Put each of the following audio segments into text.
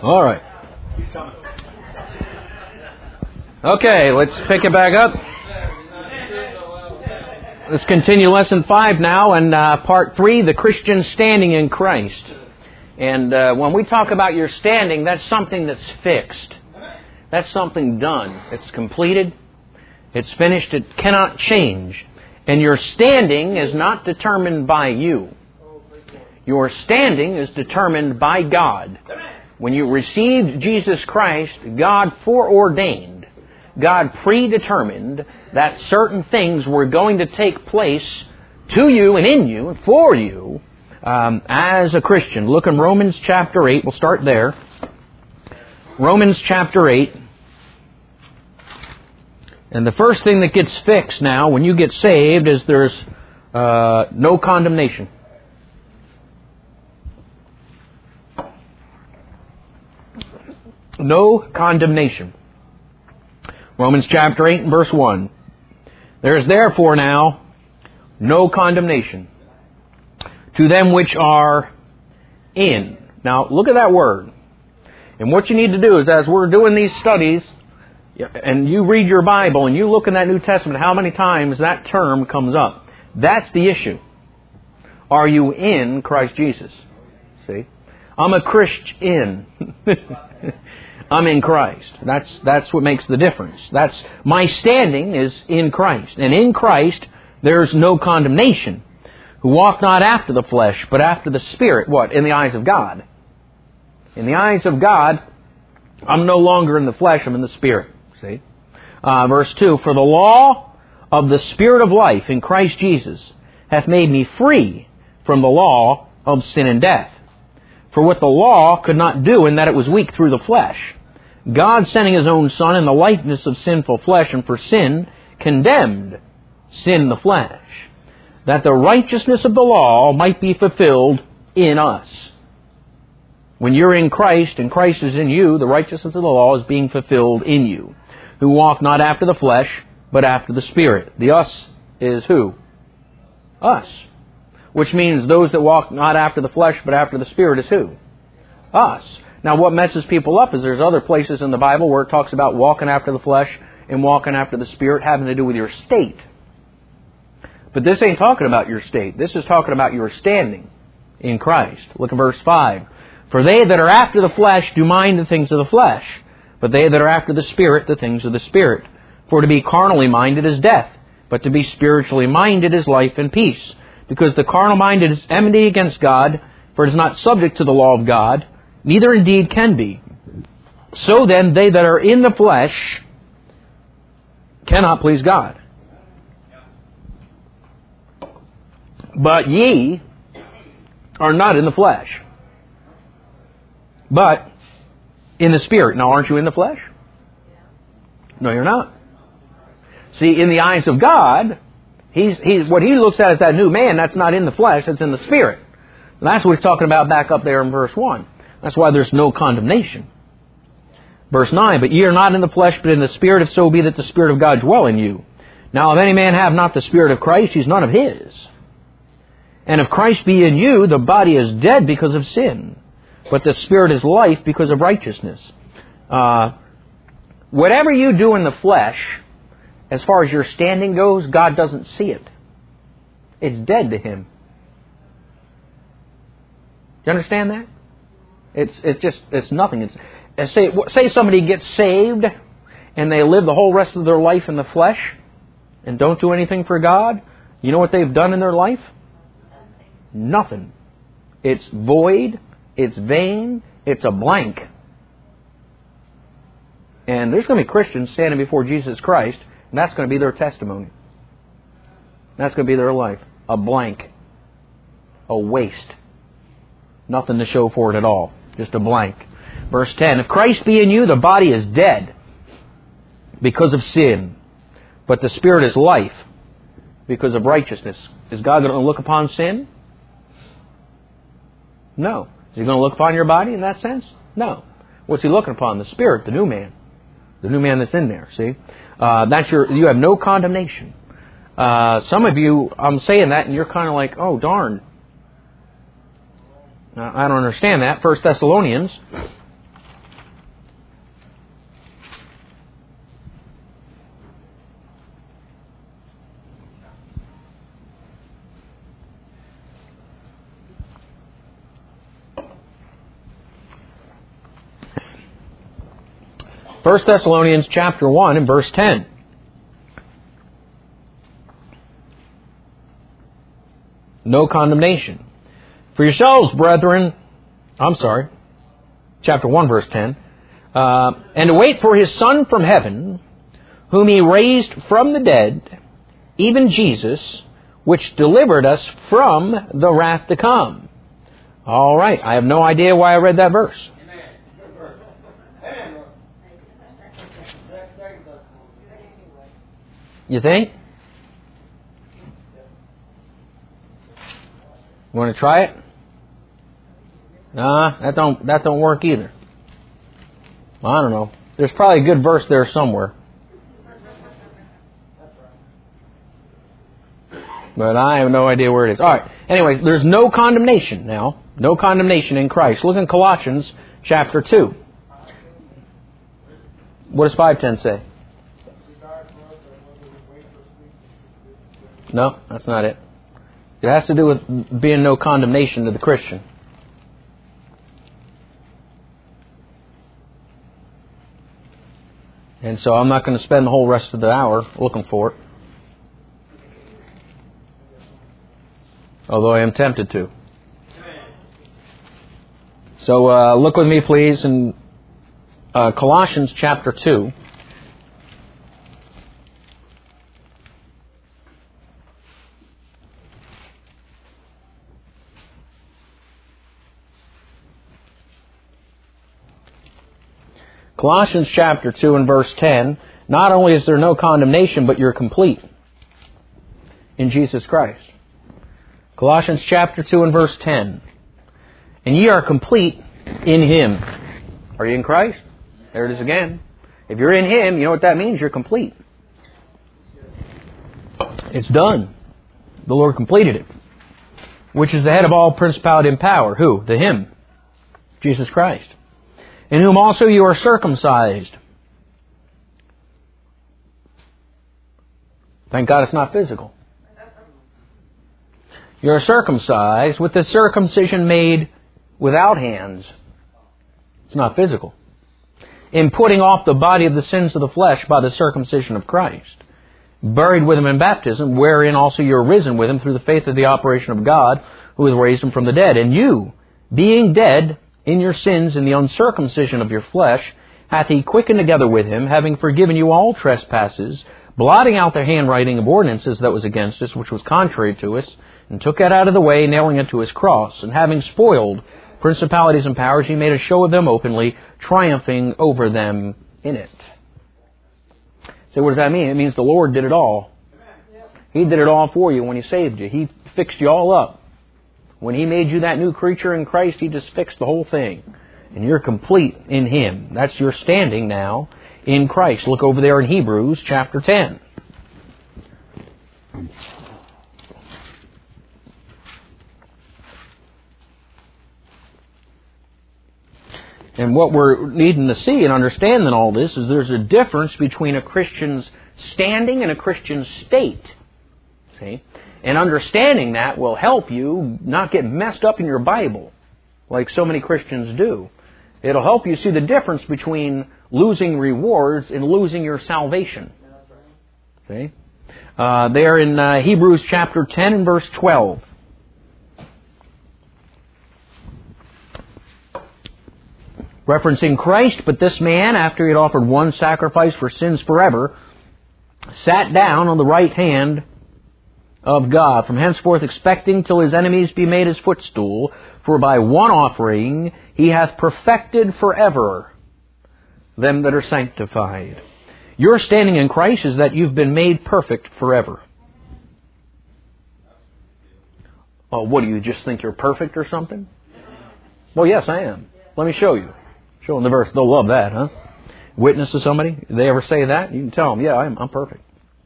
All right. Okay, let's pick it back up. Let's continue Lesson 5 now, and Part 3, the Christian standing in Christ. And when we talk about your standing, that's something that's fixed. That's something done. It's completed. It's finished. It cannot change. And your standing is not determined by you. Your standing is determined by God. When you received Jesus Christ, God foreordained, God predetermined that certain things were going to take place to you and in you and for you as a Christian. Look in Romans chapter 8. We'll start there. Romans chapter 8. And the first thing that gets fixed now when you get saved is there's no condemnation. No condemnation. Romans chapter 8 and verse 1. There is therefore now no condemnation to them which are in. Now look at that word. And what you need to do is, as we're doing these studies, and you read your Bible and you look in that New Testament, how many times that term comes up. That's the issue. Are you in Christ Jesus? See? I'm a Christian. I'm in Christ. That's what makes the difference. That's my standing is in Christ. And in Christ there's no condemnation. Who walk not after the flesh, but after the Spirit. What? In the eyes of God. In the eyes of God, I'm no longer in the flesh, I'm in the Spirit. See? Verse 2, for the law of the Spirit of life in Christ Jesus hath made me free from the law of sin and death. For what the law could not do, in that it was weak through the flesh, God sending His own Son in the likeness of sinful flesh, and for sin condemned sin in the flesh, that the righteousness of the law might be fulfilled in us. When you're in Christ and Christ is in you, the righteousness of the law is being fulfilled in you. Who walk not after the flesh, but after the Spirit. The us is who? Us. Which means those that walk not after the flesh, but after the Spirit is who? Us. Now what messes people up is there's other places in the Bible where it talks about walking after the flesh and walking after the Spirit having to do with your state. But this ain't talking about your state. This is talking about your standing in Christ. Look at verse 5. For they that are after the flesh do mind the things of the flesh, but they that are after the Spirit, the things of the Spirit. For to be carnally minded is death, but to be spiritually minded is life and peace. Because the carnal minded is enmity against God, for it is not subject to the law of God, neither indeed can be. So then they that are in the flesh cannot please God. But ye are not in the flesh, but in the Spirit. Now, aren't you in the flesh? No, you're not. See, in the eyes of God, he's what He looks at as that new man, that's not in the flesh, that's in the Spirit. And that's what He's talking about back up there in verse 1. That's why there's no condemnation. Verse 9, but ye are not in the flesh, but in the Spirit, if so be that the Spirit of God dwell in you. Now, if any man have not the Spirit of Christ, he's none of His. And if Christ be in you, the body is dead because of sin, but the Spirit is life because of righteousness. Whatever you do in the flesh, as far as your standing goes, God doesn't see it. It's dead to Him. Do you understand that? It's nothing. Say somebody gets saved and they live the whole rest of their life in the flesh and don't do anything for God. You know what they've done in their life? Nothing. It's void. It's vain. It's a blank. And there's going to be Christians standing before Jesus Christ, and that's going to be their testimony. That's going to be their life. A blank. A waste. Nothing to show for it at all. Just a blank. Verse 10, if Christ be in you, the body is dead because of sin, but the Spirit is life because of righteousness. Is God going to look upon sin? No. Is He going to look upon your body in that sense? No. What's He looking upon? The Spirit, the new man. The new man that's in there, see? You have no condemnation. Some of you, I'm saying that and you're kind of like, oh, darn. I don't understand that. 1 Thessalonians 1 Thessalonians chapter 1 and verse 10. No condemnation. For yourselves, brethren, chapter 1 verse 10, and to wait for His Son from heaven, whom He raised from the dead, even Jesus, which delivered us from the wrath to come. All right, I have no idea why I read that verse. You think? You want to try it? Nah, that don't work either. I don't know. There's probably a good verse there somewhere. But I have no idea where it is. All right. Anyways, there's no condemnation now. No condemnation in Christ. Look in Colossians chapter 2. What does 5:10 say? No, that's not it. It has to do with being no condemnation to the Christian. And so I'm not going to spend the whole rest of the hour looking for it. Although I am tempted to. So look with me, please, in Colossians chapter 2. Colossians chapter 2 and verse 10, not only is there no condemnation, but you're complete in Jesus Christ. Colossians chapter 2 and verse 10. And ye are complete in Him. Are you in Christ? There it is again. If you're in Him, you know what that means? You're complete. It's done. The Lord completed it. Which is the head of all principality and power. Who? The Him. Jesus Christ. In whom also you are circumcised. Thank God it's not physical. You are circumcised with the circumcision made without hands. It's not physical. In putting off the body of the sins of the flesh by the circumcision of Christ. Buried with Him in baptism, wherein also you are risen with Him through the faith of the operation of God, who hath raised Him from the dead. And you, being dead in your sins and the uncircumcision of your flesh, hath He quickened together with Him, having forgiven you all trespasses, blotting out the handwriting of ordinances that was against us, which was contrary to us, and took it out of the way, nailing it to His cross. And having spoiled principalities and powers, He made a show of them openly, triumphing over them in it. So what does that mean? It means the Lord did it all. He did it all for you when He saved you. He fixed you all up. When He made you that new creature in Christ, He just fixed the whole thing. And you're complete in Him. That's your standing now in Christ. Look over there in Hebrews chapter 10. And what we're needing to see and understand in all this is there's a difference between a Christian's standing and a Christian's state. See? And understanding that will help you not get messed up in your Bible like so many Christians do. It'll help you see the difference between losing rewards and losing your salvation. See? There in Hebrews chapter 10 and verse 12. Referencing Christ, but this man, after he had offered one sacrifice for sins forever, sat down on the right hand of God, from henceforth expecting till His enemies be made His footstool. For by one offering He hath perfected forever them that are sanctified. Your standing in Christ is that you've been made perfect forever. Oh, what do you just think you're perfect or something? Well, yes, I am. Let me show you. Show them the verse. They'll love that, huh? Witness to somebody. If they ever say that, you can tell them, yeah, I'm perfect.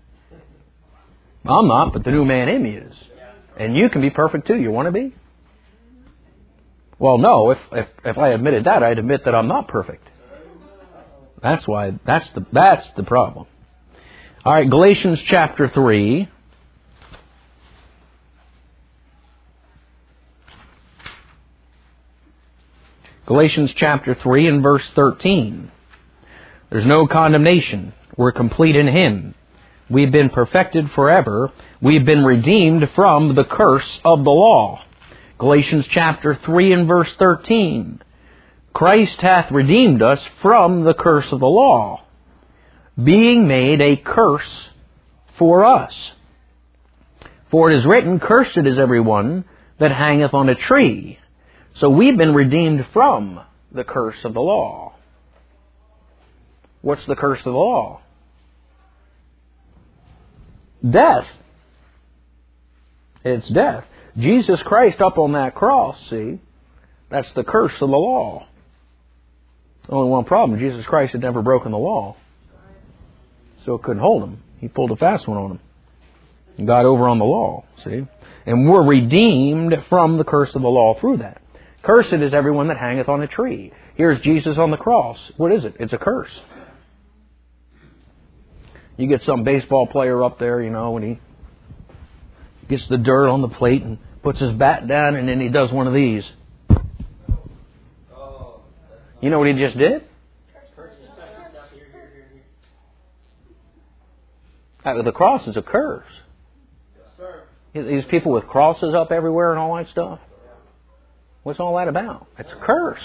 I'm not, but the new man in me is. And you can be perfect too. You want to be? Well, no. If I admitted that, I'd admit that I'm not perfect. That's why. That's the problem. All right, Galatians chapter 3. Galatians chapter 3 and verse 13. There's no condemnation. We're complete in Him. We've been perfected forever. We've been redeemed from the curse of the law. Galatians chapter 3 and verse 13. Christ hath redeemed us from the curse of the law, being made a curse for us. For it is written, Cursed is every one that hangeth on a tree. So we've been redeemed from the curse of the law. What's the curse of the law? Death. It's death. Jesus Christ up on that cross, see, that's the curse of the law. Only one problem, Jesus Christ had never broken the law. So it couldn't hold him. He pulled a fast one on him. And got over on the law, see. And we're redeemed from the curse of the law through that. Cursed is everyone that hangeth on a tree. Here's Jesus on the cross. What is it? It's a curse. You get some baseball player up there, when he gets the dirt on the plate and puts his bat down and then he does one of these. You know what he just did? The cross is a curse. These people with crosses up everywhere and all that stuff. What's all that about? It's a curse.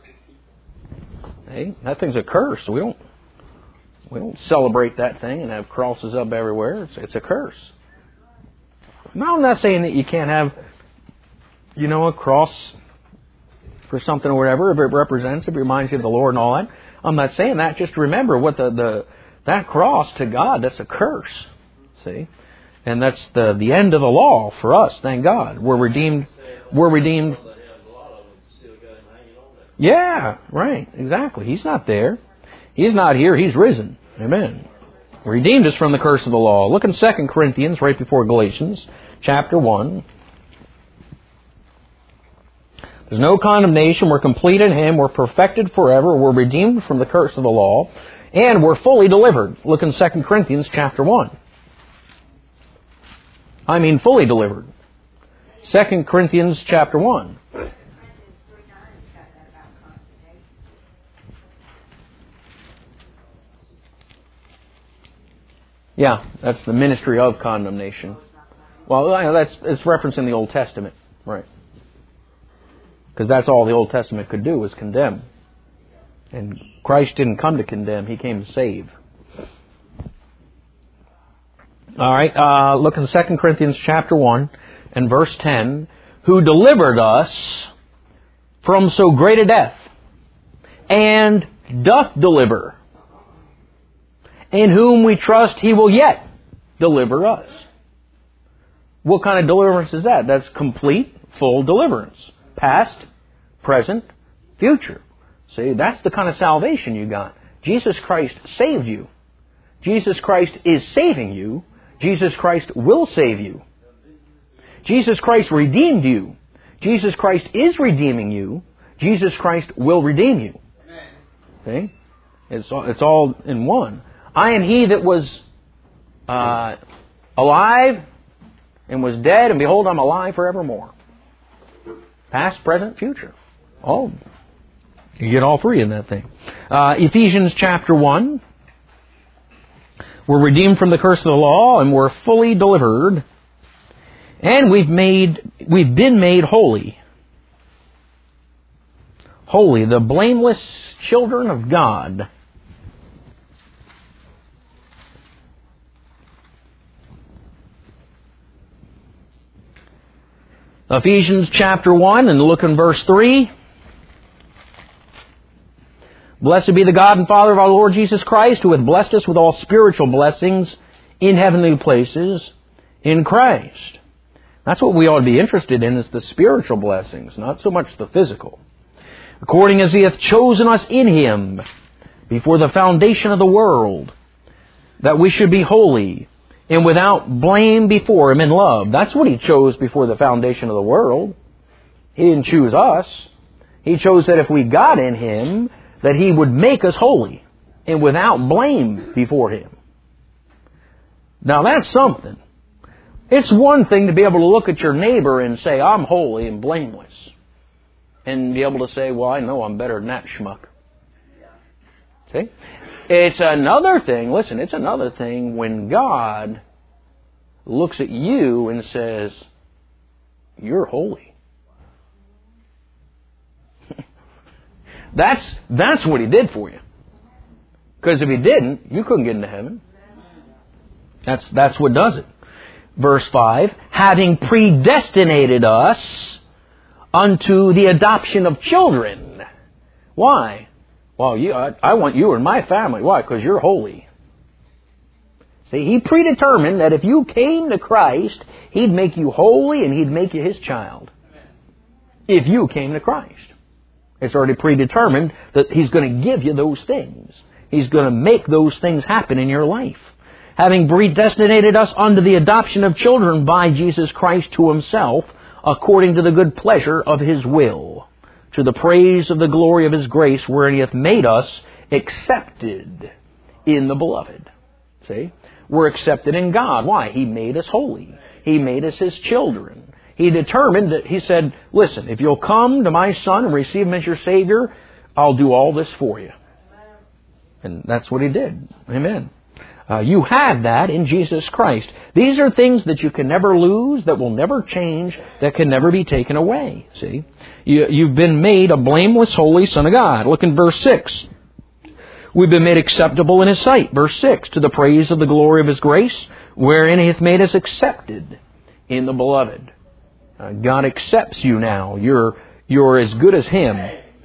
Hey, that thing's a curse. We don't celebrate that thing and have crosses up everywhere. It's a curse. Now, I'm not saying that you can't have, a cross for something or whatever, if it represents, if it reminds you of the Lord and all that. I'm not saying that. Just remember what that cross to God, that's a curse. See? And that's the end of the law for us, thank God. We're redeemed. Yeah, right, exactly. He's not there. He's not here. He's risen. Amen. Redeemed us from the curse of the law. Look in 2 Corinthians, right before Galatians, chapter 1. There's no condemnation. We're complete in Him. We're perfected forever. We're redeemed from the curse of the law. And we're fully delivered. Look in 2 Corinthians, chapter 1. I mean fully delivered. 2 Corinthians, chapter 1. Yeah, that's the ministry of condemnation. Well, it's referencing the Old Testament, right? Because that's all the Old Testament could do was condemn. And Christ didn't come to condemn, He came to save. All right, look in 2 Corinthians chapter 1 and verse 10. Who delivered us from so great a death, and doth deliver, in whom we trust He will yet deliver us. What kind of deliverance is that? That's complete, full deliverance. Past, present, future. See, that's the kind of salvation you got. Jesus Christ saved you. Jesus Christ is saving you. Jesus Christ will save you. Jesus Christ redeemed you. Jesus Christ is redeeming you. Jesus Christ will redeem you. See? It's all in one. I am He that was alive and was dead, and behold, I'm alive forevermore. Past, present, future. Oh, you get all three in that thing. Ephesians chapter 1. We're redeemed from the curse of the law, and we're fully delivered. And we've been made holy. Holy, the blameless children of God. Ephesians chapter 1, and look in verse 3. Blessed be the God and Father of our Lord Jesus Christ, who hath blessed us with all spiritual blessings in heavenly places in Christ. That's what we ought to be interested in, is the spiritual blessings, not so much the physical. According as He hath chosen us in Him before the foundation of the world, that we should be holy and without blame before Him in love. That's what He chose before the foundation of the world. He didn't choose us. He chose that if we got in Him, that He would make us holy and without blame before Him. Now that's something. It's one thing to be able to look at your neighbor and say, I'm holy and blameless. And be able to say, well, I know I'm better than that schmuck. See? It's another thing, listen, it's another thing when God looks at you and says, you're holy. That's what He did for you. Because if He didn't, you couldn't get into heaven. That's what does it. Verse 5, having predestinated us unto the adoption of children. Why? Well, I want you in my family. Why? Because you're holy. See, He predetermined that if you came to Christ, He'd make you holy and He'd make you His child. If you came to Christ. It's already predetermined that He's going to give you those things. He's going to make those things happen in your life. Having predestinated us unto the adoption of children by Jesus Christ to Himself, according to the good pleasure of His will, to the praise of the glory of His grace, wherein He hath made us accepted in the Beloved. See? We're accepted in God. Why? He made us holy. He made us His children. He determined that He said, listen, if you'll come to my Son and receive Him as your Savior, I'll do all this for you. And that's what He did. Amen. You have that in Jesus Christ. These are things that you can never lose, that will never change, that can never be taken away. See? You've been made a blameless, holy Son of God. Look in verse 6. We've been made acceptable in His sight. Verse 6. To the praise of the glory of His grace, wherein He hath made us accepted in the Beloved. God accepts you now. You're as good as Him.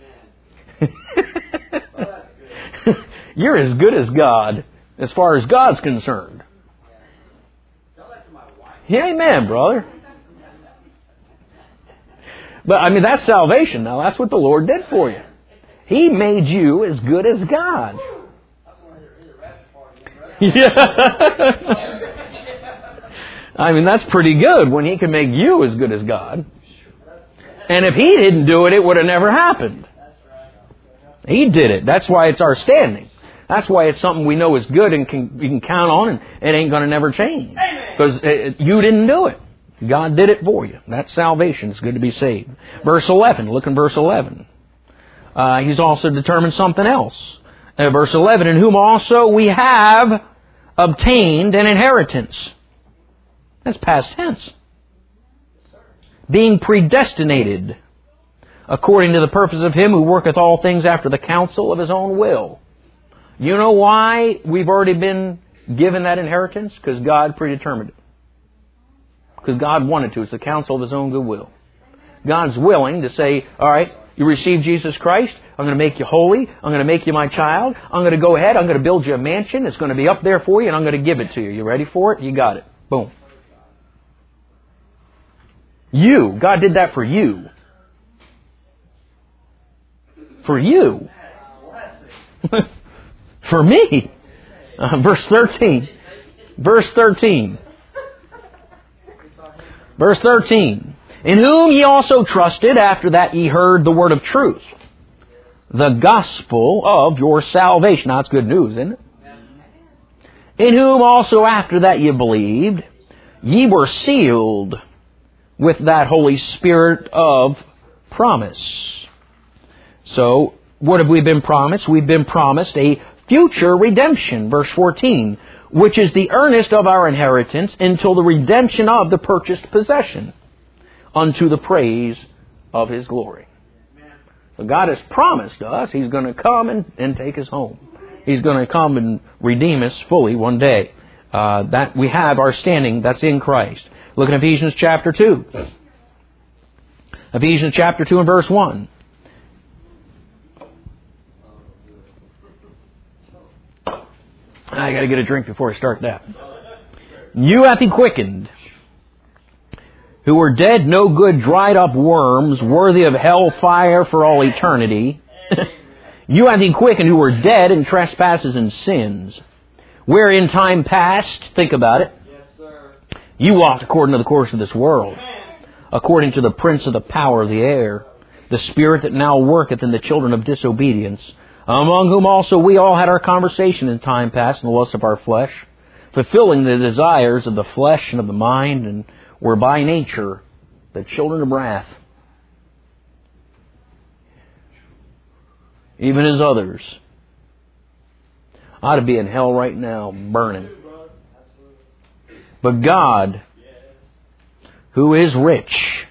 You're as good as God. As far as God's concerned. Yeah, amen, brother. But, I mean, that's salvation now. That's what the Lord did for you. He made you as good as God. Yeah. I mean, that's pretty good when He can make you as good as God. And if He didn't do it, it would have never happened. He did it. That's why it's our standing. That's why it's something we know is good and we can count on, and it ain't going to never change. Because you didn't do it. God did it for you. That's salvation. It's good to be saved. Verse 11. Look in verse 11. He's also determined something else. Verse 11. In whom also we have obtained an inheritance. That's past tense. Being predestinated according to the purpose of Him who worketh all things after the counsel of His own will. You know why we've already been given that inheritance? Because God predetermined it. Because God wanted to. It's the counsel of His own good will. God's willing to say, all right, you receive Jesus Christ. I'm going to make you holy. I'm going to make you my child. I'm going to go ahead. I'm going to build you a mansion. It's going to be up there for you, and I'm going to give it to you. You ready for it? You got it. Boom. You. God did that for you. For you. For me. Verse 13. Verse 13. Verse 13. In whom ye also trusted after that ye heard the word of truth, the gospel of your salvation. Now, that's good news, isn't it? In whom also after that ye believed, ye were sealed with that Holy Spirit of promise. So, what have we been promised? We've been promised a future redemption, verse 14, which is the earnest of our inheritance until the redemption of the purchased possession, unto the praise of His glory. So God has promised us He's going to come and take us home. He's going to come and redeem us fully one day. That we have our standing that's in Christ. Look at Ephesians chapter 2. Ephesians chapter 2 and verse 1. I got to get a drink before I start that. You hath He quickened, who were dead, no good, dried up worms, worthy of hell fire for all eternity. You hath He quickened, who were dead in trespasses and sins, where in time past, think about it, you walked according to the course of this world, according to the prince of the power of the air, the spirit that now worketh in the children of disobedience, among whom also we all had our conversation in time past in the lust of our flesh, fulfilling the desires of the flesh and of the mind, and were by nature the children of wrath, even as others. I'd be in hell right now, burning. But God, who is rich,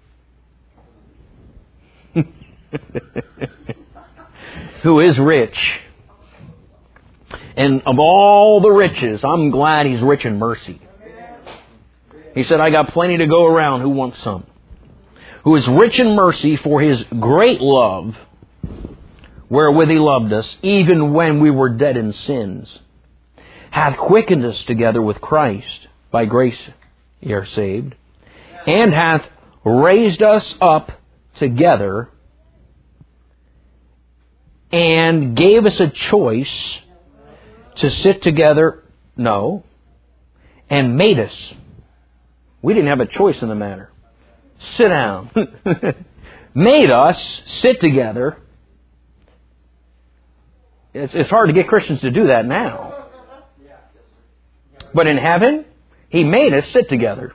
who is rich, and of all the riches, I'm glad He's rich in mercy. He said, I got plenty to go around. Who wants some? Who is rich in mercy for His great love, wherewith He loved us, even when we were dead in sins, hath quickened us together with Christ. By grace ye are saved. And hath raised us up together, and gave us a choice to sit together. No. And made us. We didn't have a choice in the matter. Sit down. Made us sit together. It's hard to get Christians to do that now. But in heaven, He made us sit together.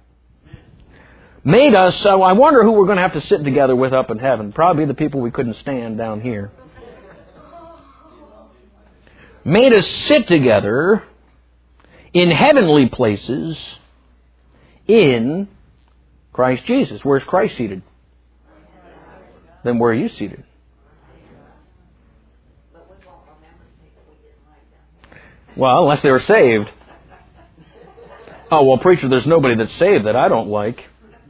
Made us, so I wonder who we're going to have to sit together with up in heaven. Probably the people we couldn't stand down here. Made us sit together in heavenly places in Christ Jesus. Where's Christ seated? Then where are you seated? Well, unless they were saved. Oh, well, preacher, there's nobody that's saved that I don't like.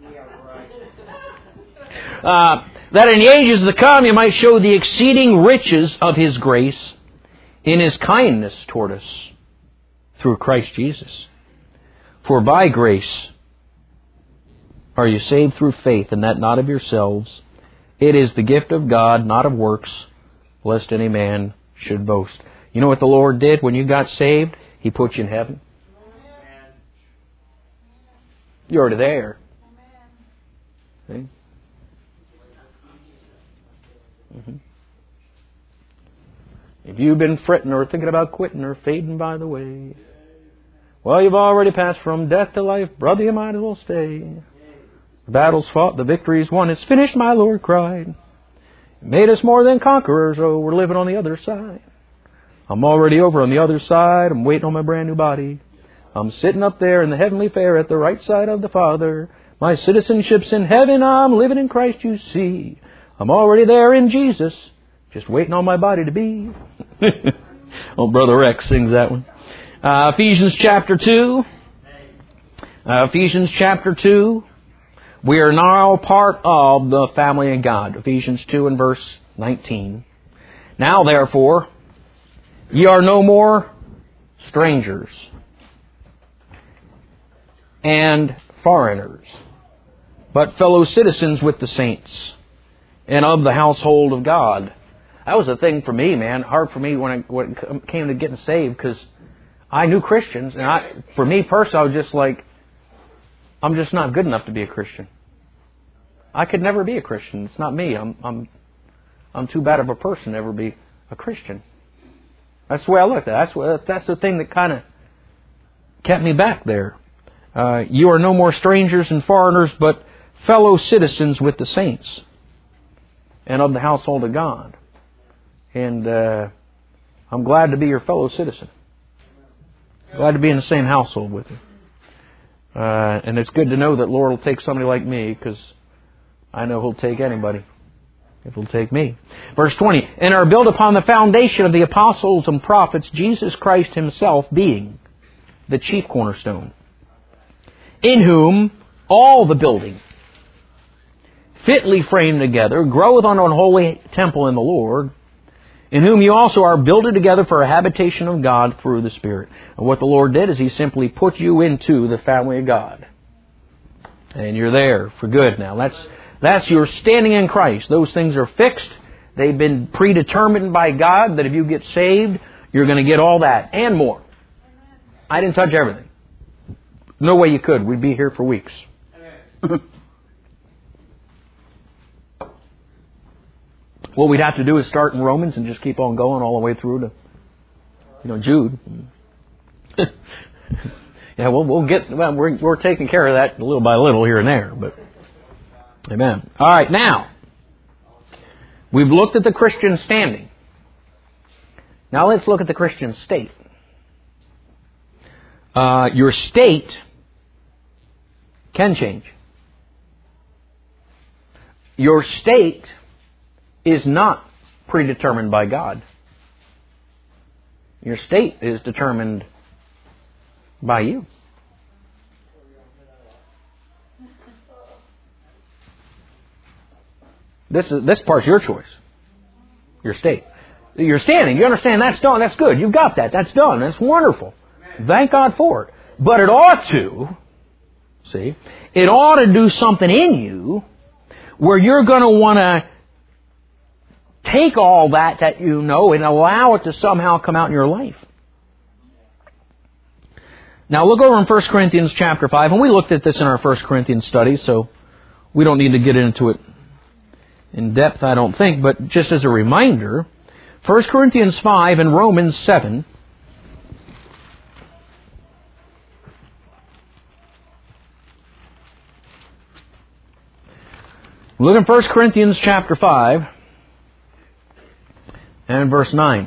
That in the ages to come you might show the exceeding riches of His grace in His kindness toward us through Christ Jesus. For by grace are you saved through faith, and that not of yourselves. It is the gift of God, not of works, lest any man should boast. You know what the Lord did when you got saved? He put you in heaven. You're already there. See? Mm-hmm. If you've been fretting or thinking about quitting or fading by the way, well, you've already passed from death to life. Brother, you might as well stay. The battle's fought, the victory's won. It's finished, my Lord cried. He made us more than conquerors. Oh, we're living on the other side. I'm already over on the other side. I'm waiting on my brand new body. I'm sitting up there in the heavenly fair at the right side of the Father. My citizenship's in heaven. I'm living in Christ, you see. I'm already there in Jesus. Just waiting on my body to be. Oh, Brother Rex sings that one. Ephesians chapter 2. Ephesians chapter 2. We are now part of the family of God. Ephesians 2 and verse 19. Now, therefore, ye are no more strangers and foreigners, but fellow citizens with the saints and of the household of God. That was a thing for me, man. Hard for me when it came to getting saved, because I knew Christians, and for me personally, I was just like, I'm just not good enough to be a Christian. I could never be a Christian. It's not me. I'm too bad of a person to ever be a Christian. That's the way I looked at it. That's the thing that kind of kept me back there. You are no more strangers and foreigners, but fellow citizens with the saints and of the household of God. And I'm glad to be your fellow citizen. Glad to be in the same household with you. And it's good to know that Lord will take somebody like me, because I know He'll take anybody if He'll take me. Verse 20, and are built upon the foundation of the apostles and prophets, Jesus Christ Himself being the chief cornerstone, in whom all the building, fitly framed together, groweth unto an holy temple in the Lord, in whom you also are builded together for a habitation of God through the Spirit. And what the Lord did is He simply put you into the family of God. And you're there for good now. That's your standing in Christ. Those things are fixed. They've been predetermined by God that if you get saved, you're going to get all that and more. I didn't touch everything. No way you could. We'd be here for weeks. What we'd have to do is start in Romans and just keep on going all the way through to, Jude. Yeah, we're taking care of that little by little here and there, but amen. All right, now we've looked at the Christian standing. Now let's look at the Christian state. Your state can change. Your state is not predetermined by God. Your state is determined by you. This part's your choice. Your state. You're standing. You understand that's done. That's good. You've got that. That's done. That's wonderful. Thank God for it. But it ought to, see, it ought to do something in you where you're going to want to take all that you know and allow it to somehow come out in your life. Now look over in 1 Corinthians chapter 5, and we looked at this in our 1 Corinthians study, so we don't need to get into it in depth, I don't think, but just as a reminder, 1 Corinthians 5 and Romans 7. Look in 1 Corinthians chapter 5 and verse 9.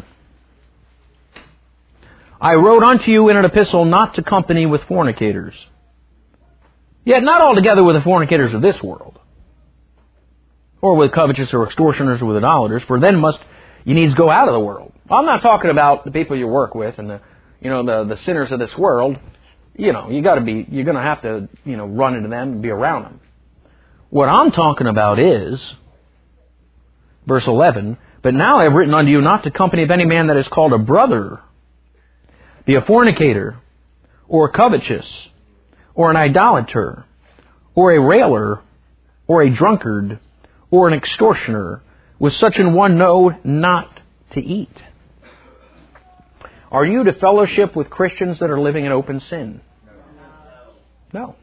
I wrote unto you in an epistle not to company with fornicators, yet not altogether with the fornicators of this world, or with covetous or extortioners or with idolaters, for then must you needs go out of the world. I'm not talking about the people you work with and the sinners of this world. You're going to have to, run into them and be around them. What I'm talking about is, verse 11, but now I have written unto you not to company of any man that is called a brother, be a fornicator, or covetous, or an idolater, or a railer, or a drunkard, or an extortioner. With such an one know not to eat. Are you to fellowship with Christians that are living in open sin? No.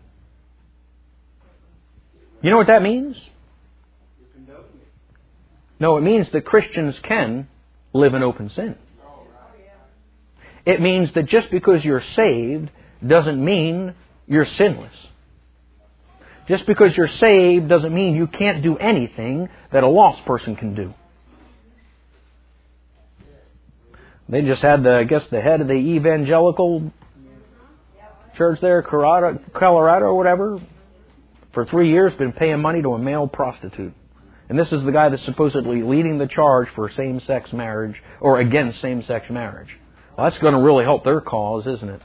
You know what that means? No, it means that Christians can live in open sin. It means that just because you're saved doesn't mean you're sinless. Just because you're saved doesn't mean you can't do anything that a lost person can do. They just had, the head of the evangelical church there, Colorado or whatever, for 3 years been paying money to a male prostitute. And this is the guy that's supposedly leading the charge for same-sex marriage, or against same-sex marriage. Well, that's going to really help their cause, isn't it?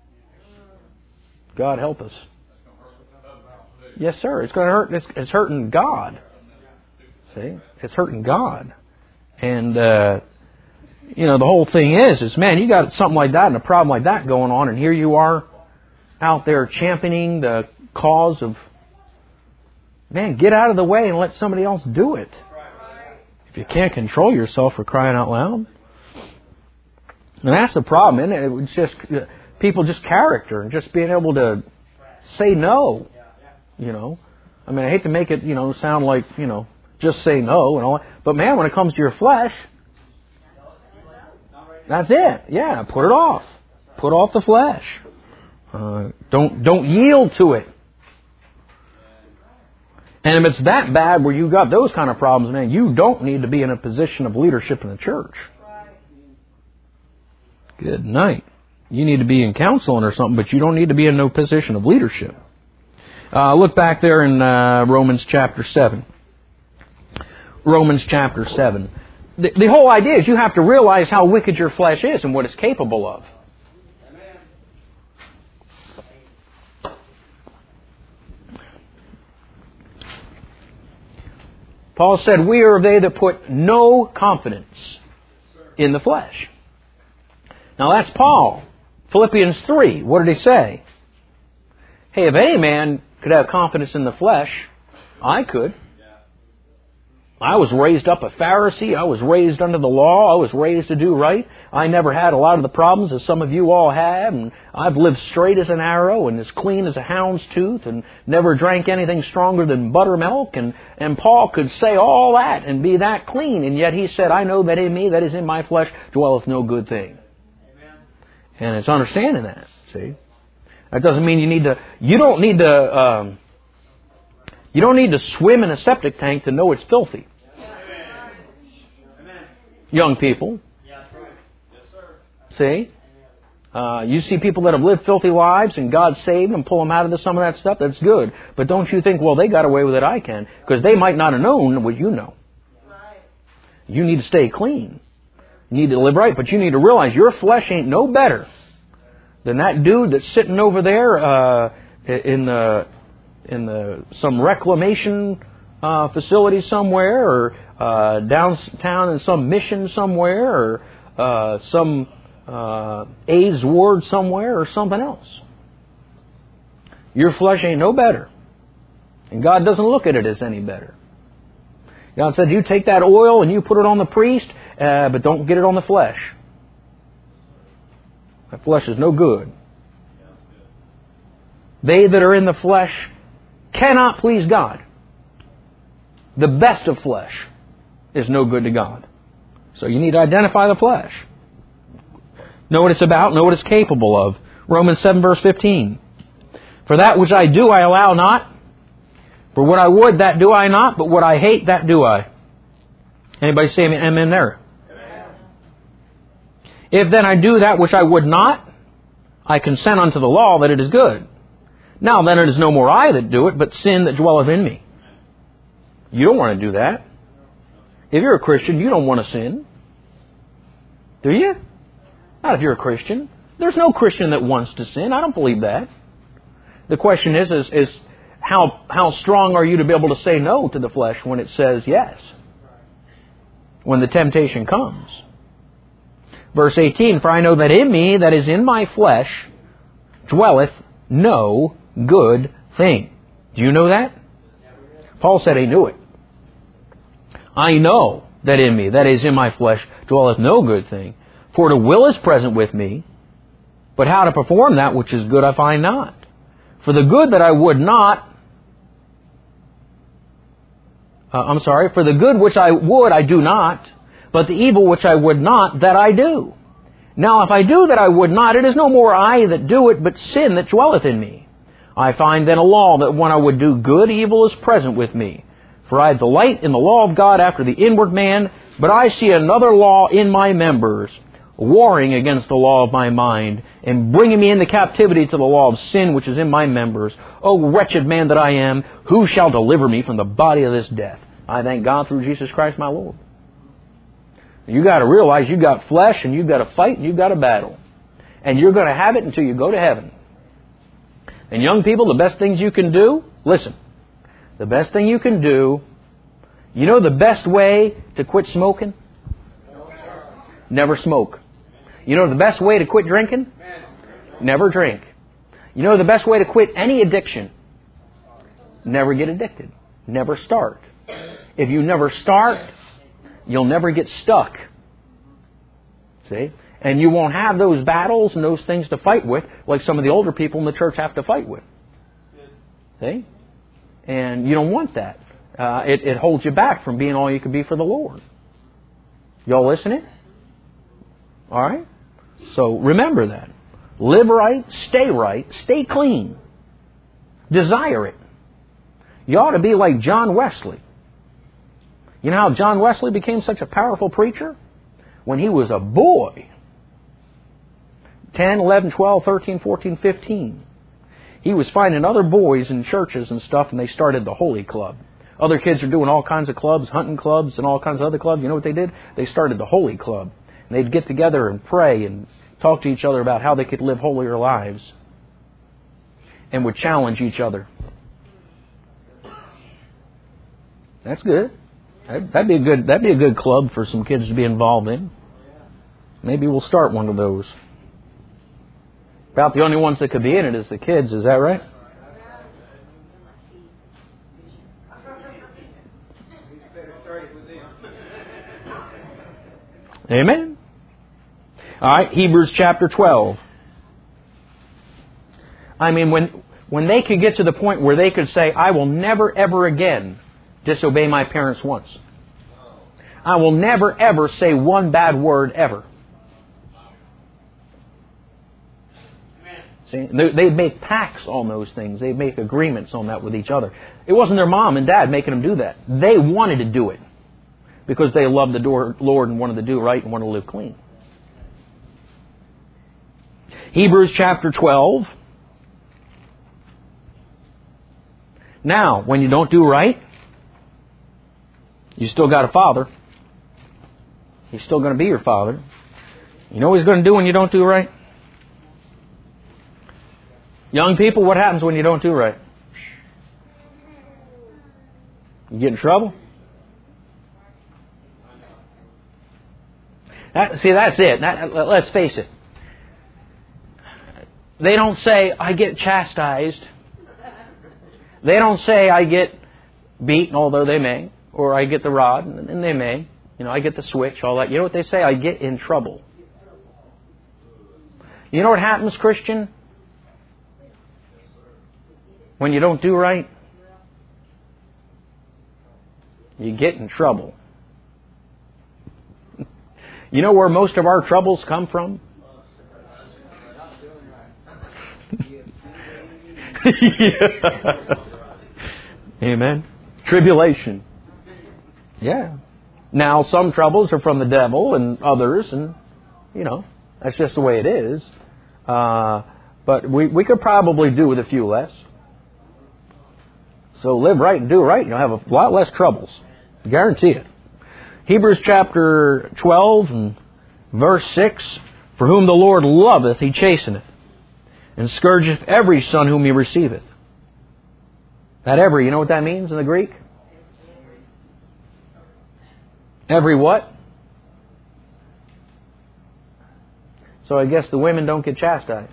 God help us. Yes, sir. It's going to hurt. It's hurting God. See? It's hurting God. And, the whole thing is, man, you got something like that and a problem like that going on, and here you are out there championing the cause of, man, get out of the way and let somebody else do it. If you can't control yourself, for crying out loud. And that's the problem, isn't it? It was just people, just character and just being able to say no. I mean, I hate to make it, sound like, just say no and all that. But man, when it comes to your flesh, that's it. Yeah, put it off. Put off the flesh. Don't yield to it. And if it's that bad where you've got those kind of problems, man, you don't need to be in a position of leadership in the church. Good night. You need to be in counseling or something, but you don't need to be in no position of leadership. Look back there in Romans chapter 7. Romans chapter 7. The whole idea is you have to realize how wicked your flesh is and what it's capable of. Paul said, we are they that put no confidence in the flesh. Now that's Paul. Philippians 3, what did he say? Hey, if any man could have confidence in the flesh, I could. I was raised up a Pharisee. I was raised under the law. I was raised to do right. I never had a lot of the problems that some of you all have. And I've lived straight as an arrow and as clean as a hound's tooth and never drank anything stronger than buttermilk. And Paul could say all that and be that clean. And yet he said, I know that in me, that is in my flesh, dwelleth no good thing. Amen. And it's understanding that, see. That doesn't mean you don't need to swim in a septic tank to know it's filthy. Young people. See? You see people that have lived filthy lives and God saved them, pull them out of some of that stuff, that's good. But don't you think, well, they got away with it, I can. Because they might not have known what you know. You need to stay clean. You need to live right, but you need to realize your flesh ain't no better than that dude that's sitting over there in some reclamation facility somewhere, or downtown in some mission somewhere, or some AIDS ward somewhere, or something else. Your flesh ain't no better. And God doesn't look at it as any better. God said, you take that oil and you put it on the priest, but don't get it on the flesh. That flesh is no good. They that are in the flesh cannot please God. The best of flesh is no good to God. So you need to identify the flesh. Know what it's about, know what it's capable of. Romans 7 verse 15. For that which I do I allow not. For what I would, that do I not. But what I hate, that do I. Anybody say amen there? Amen. If then I do that which I would not, I consent unto the law that it is good. Now then it is no more I that do it, but sin that dwelleth in me. You don't want to do that. If you're a Christian, you don't want to sin. Do you? Not if you're a Christian. There's no Christian that wants to sin. I don't believe that. The question is how strong are you to be able to say no to the flesh when it says yes? When the temptation comes. Verse 18, for I know that in me, that is in my flesh, dwelleth no good thing. Do you know that? Paul said he knew it. I know that in me, that is in my flesh, dwelleth no good thing. For the will is present with me, but how to perform that which is good I find not. For the good that I would not, for the good which I would I do not, but the evil which I would not, that I do. Now if I do that I would not, it is no more I that do it, but sin that dwelleth in me. I find then a law that when I would do good, evil is present with me. For I delight in the law of God after the inward man, but I see another law in my members, warring against the law of my mind, and bringing me into captivity to the law of sin which is in my members. O wretched man that I am, who shall deliver me from the body of this death? I thank God through Jesus Christ my Lord. You got to realize you've got flesh, and you've got to fight, and you've got to battle. And you're going to have it until you go to heaven. And young people, the best things you can do, listen, the best thing you can do, you know the best way to quit smoking? Never smoke. You know the best way to quit drinking? Never drink. You know the best way to quit any addiction? Never get addicted. Never start. If you never start, you'll never get stuck. See? And you won't have those battles and those things to fight with like some of the older people in the church have to fight with. See? And you don't want that. It holds you back from being all you can be for the Lord. Y'all listening? All right? So remember that. Live right, stay clean. Desire it. You ought to be like John Wesley. You know how John Wesley became such a powerful preacher? When he was a boy. 10, 11, 12, 13, 14, 15. He was finding other boys in churches and stuff, and they started the Holy Club. Other kids are doing all kinds of clubs, hunting clubs and all kinds of other clubs. You know what they did? They started the Holy Club. And they'd get together and pray and talk to each other about how they could live holier lives. And would challenge each other. That's good. That'd be a good club for some kids to be involved in. Maybe we'll start one of those. About the only ones that could be in it is the kids, is that right? Amen. All right, Hebrews chapter 12. I mean, when they could get to the point where they could say, I will never ever again disobey my parents once. I will never ever say one bad word ever. See, they'd make pacts on those things. They'd make agreements on that with each other. It wasn't their mom and dad making them do that. They wanted to do it because they loved the Lord and wanted to do right and wanted to live clean. Hebrews chapter 12. Now, when you don't do right, you still got a Father. He's still going to be your Father. You know what He's going to do when you don't do right? Young people, what happens when you don't do right? You get in trouble? That's it. Let's face it. They don't say, I get chastised. They don't say, I get beaten, although they may. Or I get the rod, and they may. You know, I get the switch, all that. You know what they say? I get in trouble. You know what happens, Christian? When you don't do right? You get in trouble. You know where most of our troubles come from? Yeah. Amen. Tribulation. Yeah. Now, some troubles are from the devil and others, and, you know, that's just the way it is. But we could probably do with a few less. So live right and do right, and you'll have a lot less troubles. Guarantee it. Hebrews chapter 12 and verse 6. For whom the Lord loveth, He chasteneth, and scourgeth every son whom He receiveth. That every, you know what that means in the Greek? Every what? So I guess the women don't get chastised.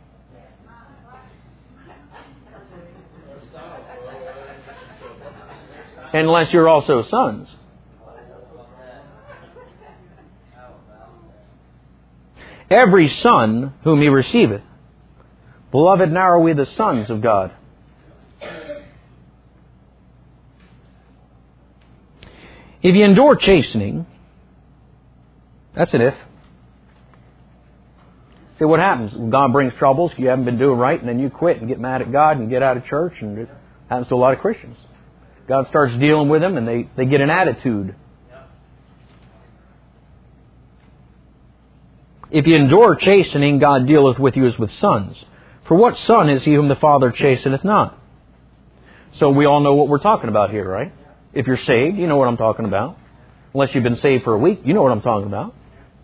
Unless you're also sons. Every son whom He receiveth. Beloved, now are we the sons of God. If you endure chastening, that's an if. See what happens? God brings troubles, you haven't been doing right, and then you quit and get mad at God and get out of church, and it happens to a lot of Christians. God starts dealing with them, and they get an attitude. If you endure chastening, God dealeth with you as with sons. For what son is he whom the Father chasteneth not? So we all know what we're talking about here, right? If you're saved, you know what I'm talking about. Unless you've been saved for a week, you know what I'm talking about.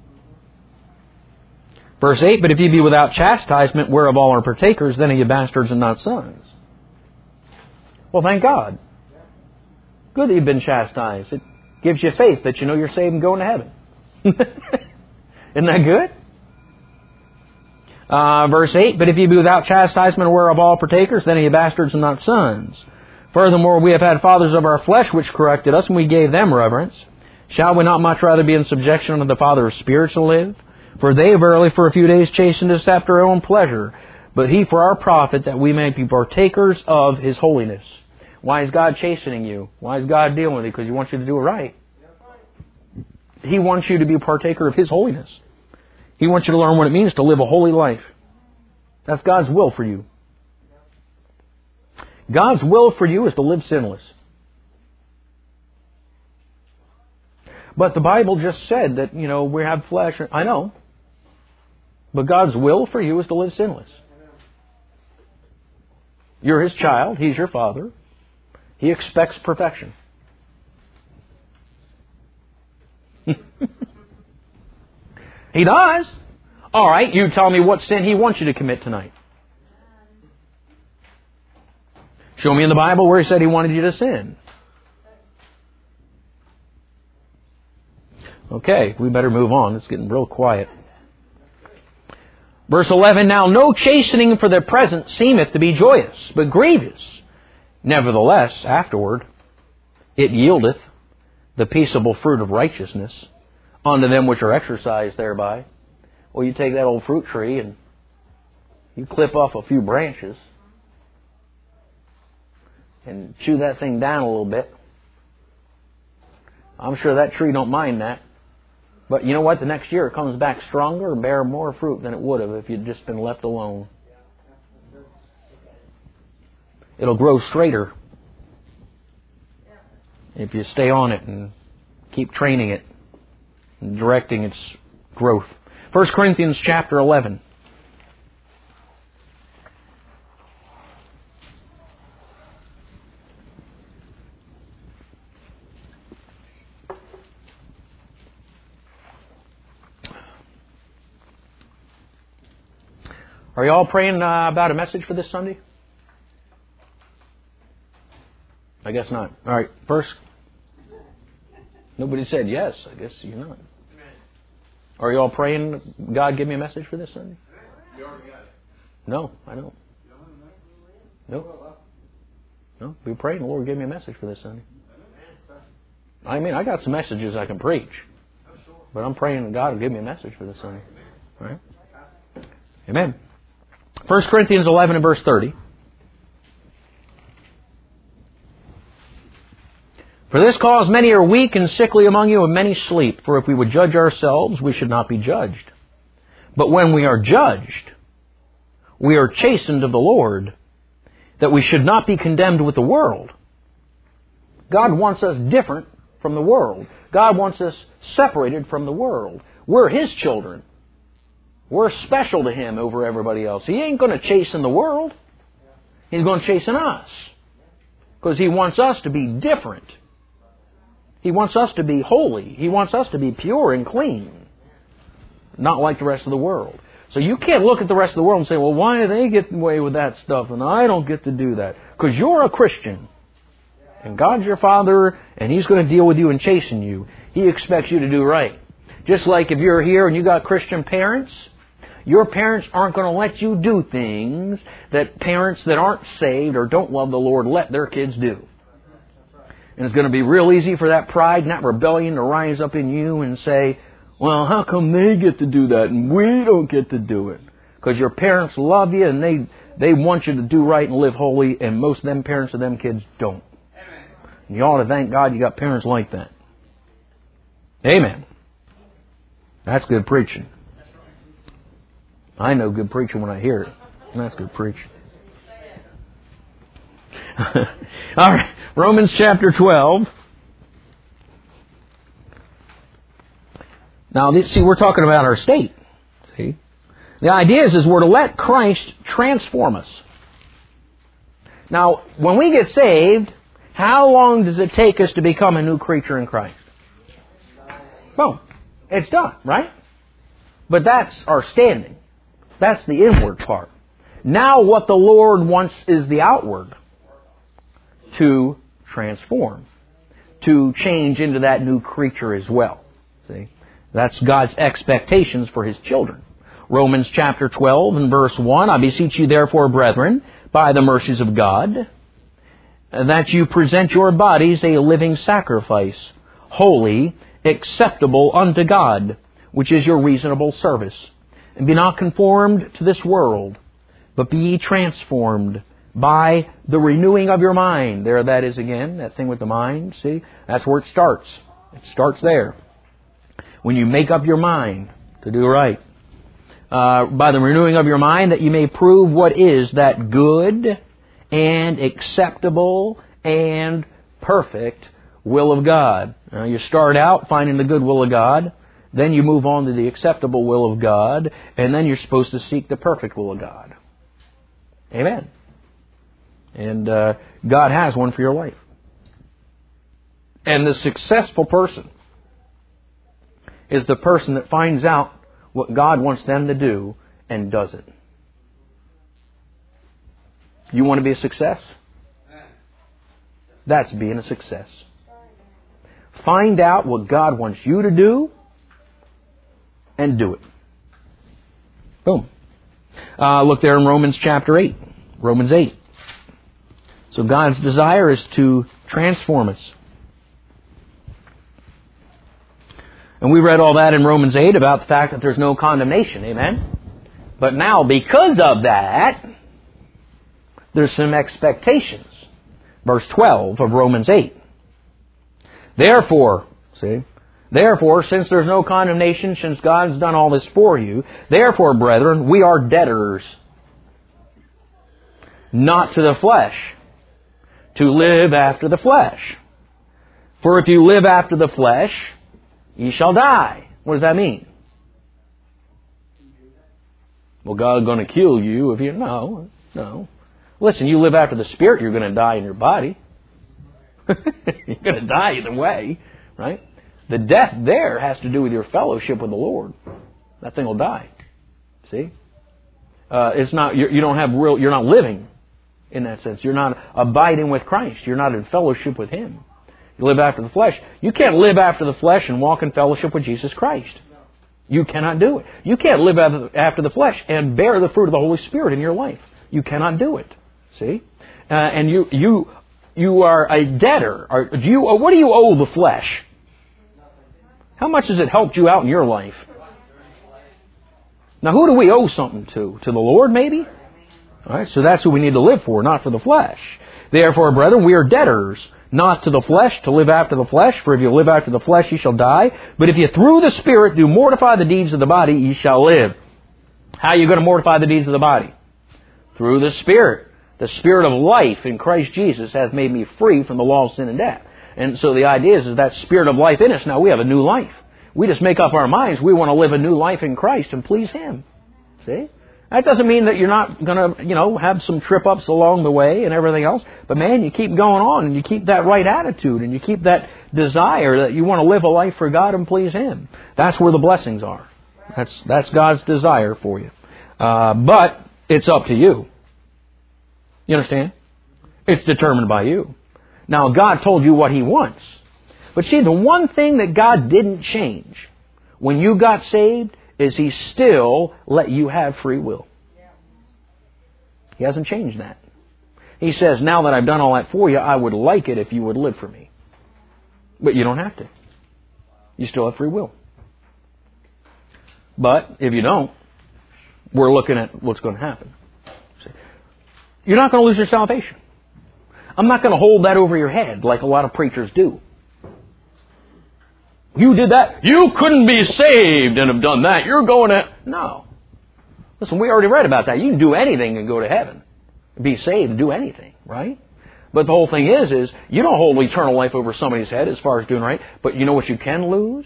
Verse 8, but if ye be without chastisement, whereof all are partakers, then are ye bastards and not sons. Well, thank God. Good that you've been chastised. It gives you faith that you know you're saved and going to heaven. Isn't that good? Verse 8, but if ye be without chastisement, whereof all partakers, then are ye bastards and not sons. Furthermore, we have had fathers of our flesh which corrected us, and we gave them reverence. Shall we not much rather be in subjection unto the Father of spirits and live? For they verily for a few days chastened us after their own pleasure, but He for our profit, that we may be partakers of His holiness. Why is God chastening you? Why is God dealing with you? Because He wants you to do it right. He wants you to be a partaker of His holiness. He wants you to learn what it means to live a holy life. That's God's will for you. God's will for you is to live sinless. But the Bible just said that, you know, we have flesh. I know. But God's will for you is to live sinless. You're His child. He's your Father. He expects perfection. He does. All right, you tell me what sin He wants you to commit tonight. Show me in the Bible where He said He wanted you to sin. Okay, we better move on. It's getting real quiet. Verse 11, now no chastening for the present seemeth to be joyous, but grievous. Nevertheless, afterward, it yieldeth the peaceable fruit of righteousness unto them which are exercised thereby. Well, you take that old fruit tree and you clip off a few branches and chew that thing down a little bit. I'm sure that tree don't mind that. But you know what? The next year it comes back stronger and bear more fruit than it would have if you'd just been left alone. It'll grow straighter if you stay on it and keep training it and directing its growth. 1 Corinthians chapter 11. Are you all praying about a message for this Sunday? I guess not. All right, first. Nobody said yes. I guess you're not. Are you all praying, God, give me a message for this Sunday? You already got it. No, I don't. No, be praying, Lord, give me a message for this Sunday. I mean, I got some messages I can preach. But I'm praying God will give me a message for this Sunday. All right? Amen. 1 Corinthians 11 and verse 30. For this cause many are weak and sickly among you, and many sleep. For if we would judge ourselves, we should not be judged. But when we are judged, we are chastened of the Lord, that we should not be condemned with the world. God wants us different from the world. God wants us separated from the world. We're His children. We're special to Him over everybody else. He ain't going to chasten the world. He's going to chasten us. Because He wants us to be different. He wants us to be holy. He wants us to be pure and clean. Not like the rest of the world. So you can't look at the rest of the world and say, well, why do they get away with that stuff and I don't get to do that? Because you're a Christian. And God's your Father, and He's going to deal with you and chasten you. He expects you to do right. Just like if you're here and you got Christian parents, your parents aren't going to let you do things that parents that aren't saved or don't love the Lord let their kids do. And it's going to be real easy for that pride and that rebellion to rise up in you and say, well, how come they get to do that and we don't get to do it? Because your parents love you and they want you to do right and live holy, and most of them parents of them kids don't. And you ought to thank God you got parents like that. Amen. That's good preaching. I know good preaching when I hear it. And that's good preaching. All right. Romans chapter 12. Now, see, we're talking about our state. See? The idea is we're to let Christ transform us. Now, when we get saved, how long does it take us to become a new creature in Christ? Boom. It's done, right? But that's our standing. That's the inward part. Now what the Lord wants is the outward. To transform. To change into that new creature as well. See? That's God's expectations for His children. Romans chapter 12 and verse 1, I beseech you therefore, brethren, by the mercies of God, that you present your bodies a living sacrifice, holy, acceptable unto God, which is your reasonable service. And be not conformed to this world, but be ye transformed by the renewing of your mind. There that is again, that thing with the mind, see? That's where it starts. It starts there. When you make up your mind to do right. By the renewing of your mind, that you may prove what is that good and acceptable and perfect will of God. Now, you start out finding the good will of God, then you move on to the acceptable will of God, and then you're supposed to seek the perfect will of God. Amen. And God has one for your life. And the successful person is the person that finds out what God wants them to do and does it. You want to be a success? That's being a success. Find out what God wants you to do and do it. Boom. Look there in Romans chapter 8. Romans 8. So God's desire is to transform us. And we read all that in Romans 8 about the fact that there's no condemnation. Amen? But now, because of that, there's some expectations. Verse 12 of Romans 8. Therefore, since there's no condemnation, since God's done all this for you, therefore, brethren, we are debtors, not to the flesh, to live after the flesh. For if you live after the flesh, ye shall die. What does that mean? Well, God's going to kill you if you... No. Listen, you live after the Spirit, you're going to die in your body. You're going to die either way, right? The death there has to do with your fellowship with the Lord. That thing will die. See? It's not. You don't have real. You're not living in that sense. You're not abiding with Christ. You're not in fellowship with Him. You live after the flesh. You can't live after the flesh and walk in fellowship with Jesus Christ. You cannot do it. You can't live after the flesh and bear the fruit of the Holy Spirit in your life. You cannot do it. See? And you are a debtor. What do you owe the flesh? How much has it helped you out in your life? Now, who do we owe something to? To the Lord, maybe? All right, so that's who we need to live for, not for the flesh. Therefore, brethren, we are debtors, not to the flesh, to live after the flesh. For if you live after the flesh, ye shall die. But if you through the Spirit do mortify the deeds of the body, ye shall live. How are you going to mortify the deeds of the body? Through the Spirit. The Spirit of life in Christ Jesus has made me free from the law of sin and death. And so the idea is that Spirit of life in us, now we have a new life. We just make up our minds we want to live a new life in Christ and please Him. See? That doesn't mean that you're not going to, have some trip-ups along the way and everything else. But man, you keep going on and you keep that right attitude and you keep that desire that you want to live a life for God and please Him. That's where the blessings are. That's God's desire for you. But it's up to you. You understand? It's determined by you. Now, God told you what He wants. But see, the one thing that God didn't change when you got saved is He still let you have free will. He hasn't changed that. He says, now that I've done all that for you, I would like it if you would live for me. But you don't have to. You still have free will. But if you don't, we're looking at what's going to happen. See? You're not going to lose your salvation. I'm not going to hold that over your head like a lot of preachers do. You did that. You couldn't be saved and have done that. You're going to... No. Listen, we already read about that. You can do anything and go to heaven. Be saved and do anything, right? But the whole thing is you don't hold eternal life over somebody's head as far as doing right. But you know what you can lose?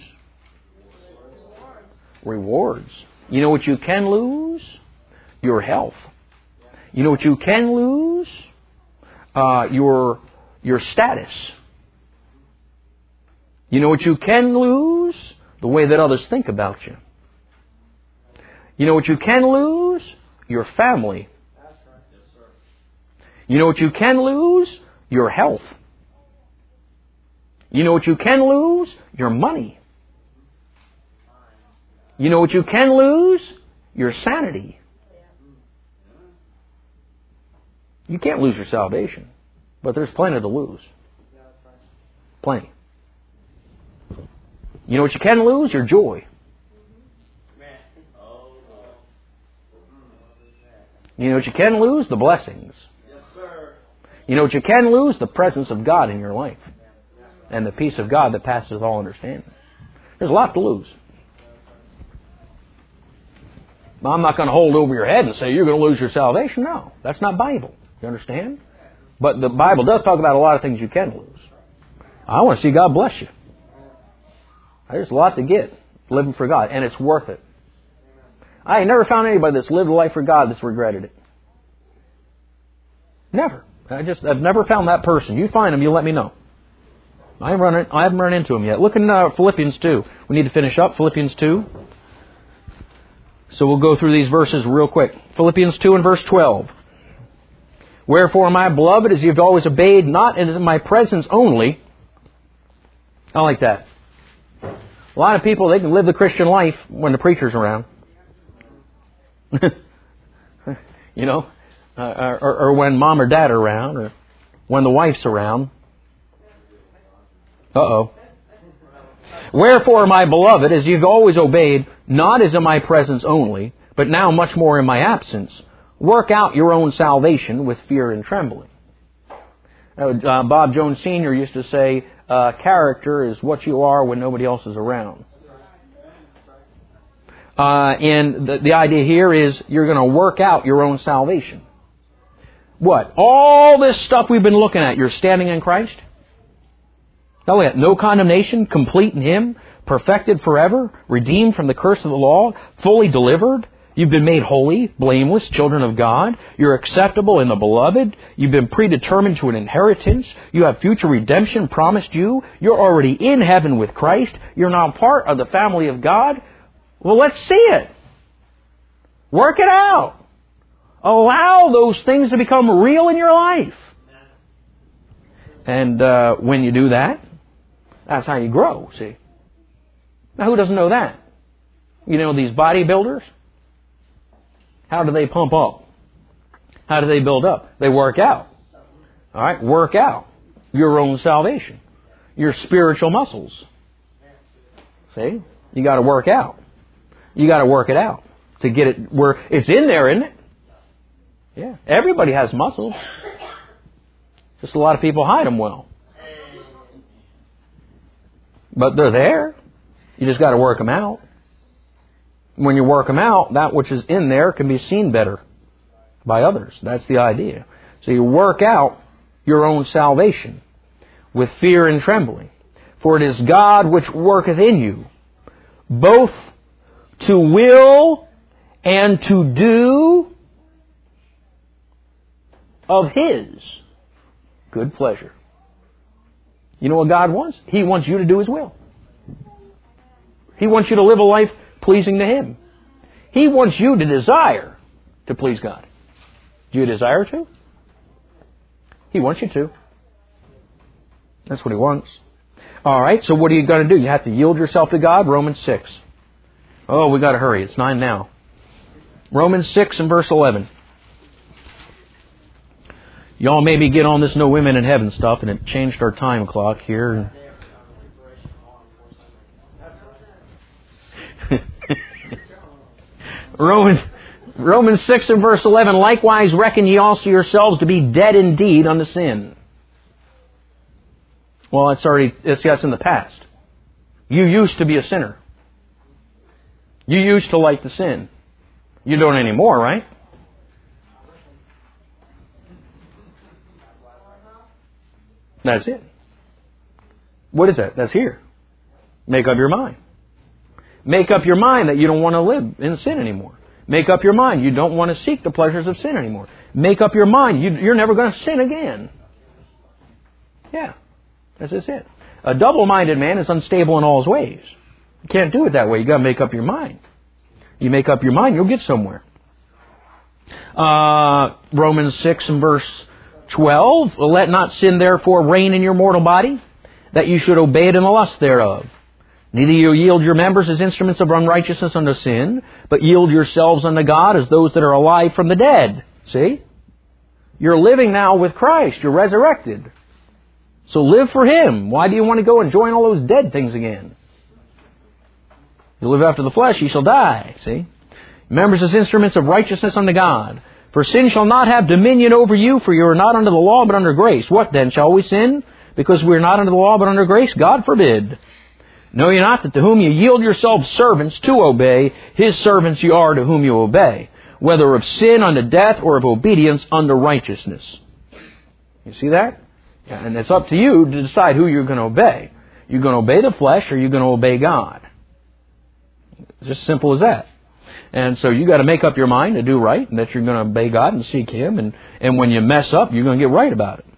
Rewards. You know what you can lose? Your health. You know what you can lose? Your status. You know what you can lose? The way that others think about you. You know what you can lose? Your family. You know what you can lose? Your health. You know what you can lose? Your money. You know what you can lose? Your sanity. You can't lose your salvation, but there's plenty to lose. Plenty. You know what you can lose? Your joy. You know what you can lose? The blessings. You know what you can lose? The presence of God in your life. And the peace of God that passes all understanding. There's a lot to lose. I'm not going to hold over your head and say you're going to lose your salvation. No, that's not Bible. You understand? But the Bible does talk about a lot of things you can lose. I want to see God bless you. There's a lot to get living for God, and it's worth it. I ain't never found anybody that's lived a life for God that's regretted it. Never. I've never found that person. You find them, you let me know. I haven't run into them yet. Look in Philippians 2. We need to finish up Philippians 2. So we'll go through these verses real quick. Philippians 2 and verse 12. Wherefore, my beloved, as you've always obeyed, not in my presence only. I like that. A lot of people, they can live the Christian life when the preacher's around. You know? Or when mom or dad are around, or when the wife's around. Uh-oh. Wherefore, my beloved, as you've always obeyed, not as in my presence only, but now much more in my absence, work out your own salvation with fear and trembling. Bob Jones Sr. used to say, character is what you are when nobody else is around. And the idea here is you're going to work out your own salvation. What? All this stuff we've been looking at, you're standing in Christ? Now look at no condemnation, complete in Him, perfected forever, redeemed from the curse of the law, fully delivered. You've been made holy, blameless, children of God. You're acceptable in the beloved. You've been predetermined to an inheritance. You have future redemption promised you. You're already in heaven with Christ. You're now part of the family of God. Well, let's see it. Work it out. Allow those things to become real in your life. And when you do that, that's how you grow, see. Now, who doesn't know that? You know these bodybuilders? How do they pump up? How do they build up? They work out. All right, work out your own salvation, your spiritual muscles. See? You got to work out. You got to work it out to get it where it's in there, isn't it? Yeah. Everybody has muscles. Just a lot of people hide them well. But they're there. You just got to work them out. When you work them out, that which is in there can be seen better by others. That's the idea. So you work out your own salvation with fear and trembling. For it is God which worketh in you, both to will and to do of His good pleasure. You know what God wants? He wants you to do His will. He wants you to live a life pleasing to Him. He wants you to desire to please God. Do you desire to? He wants you to. That's what He wants. All right, so what are you going to do? You have to yield yourself to God. Romans 6. Oh, we got to hurry. It's 9 now. Romans 6 and verse 11. Y'all maybe get on this no women in heaven stuff, and it changed our time clock here. Romans 6 and verse 11. Likewise reckon ye also yourselves to be dead indeed unto sin. Well, that's in the past. You used to be a sinner. You used to like to sin. You don't anymore, right? That's it. What is that? That's here. Make up your mind. Make up your mind that you don't want to live in sin anymore. Make up your mind you don't want to seek the pleasures of sin anymore. Make up your mind you're never going to sin again. Yeah, that's just it. A double-minded man is unstable in all his ways. You can't do it that way. You got to make up your mind. You make up your mind, you'll get somewhere. Romans 6 and verse 12. Let not sin therefore reign in your mortal body, that you should obey it in the lust thereof. Neither you yield your members as instruments of unrighteousness unto sin, but yield yourselves unto God as those that are alive from the dead. See? You're living now with Christ. You're resurrected. So live for Him. Why do you want to go and join all those dead things again? You live after the flesh, ye shall die. See? Members as instruments of righteousness unto God. For sin shall not have dominion over you, for you are not under the law, but under grace. What then? Shall we sin because we are not under the law, but under grace? God forbid. Know ye not that to whom you yield yourselves servants to obey, His servants you are to whom you obey, whether of sin unto death or of obedience unto righteousness. You see that? Yeah, and it's up to you to decide who you're going to obey. You're going to obey the flesh or you're going to obey God. It's just simple as that. And so you got to make up your mind to do right, and that you're going to obey God and seek Him. And when you mess up, you're going to get right about it.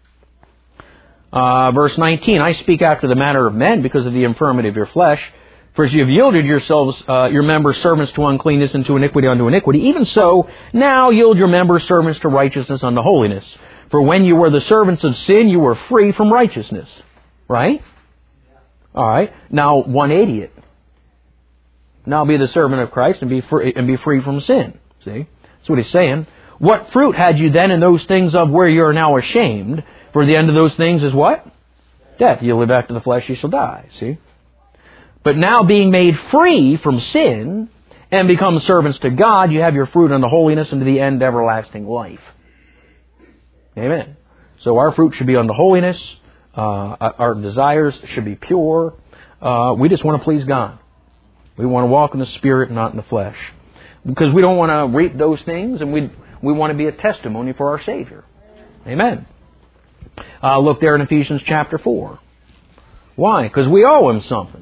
Verse 19, I speak after the manner of men because of the infirmity of your flesh. For as you have yielded yourselves, your members servants to uncleanness and to iniquity unto iniquity, even so, now yield your members servants to righteousness unto holiness. For when you were the servants of sin, you were free from righteousness. Right? All right. Now 180 it. Now be the servant of Christ and be free from sin. See? That's what he's saying. What fruit had you then in those things of where you are now ashamed? For the end of those things is what? Death. You live after the flesh, you shall die. See? But now being made free from sin and become servants to God, you have your fruit unto holiness and to the end everlasting life. Amen. So our fruit should be unto holiness. Our desires should be pure. We just want to please God. We want to walk in the Spirit, not in the flesh. Because we don't want to reap those things, and we want to be a testimony for our Savior. Amen. Look there in Ephesians chapter 4. Why? Because we owe Him something.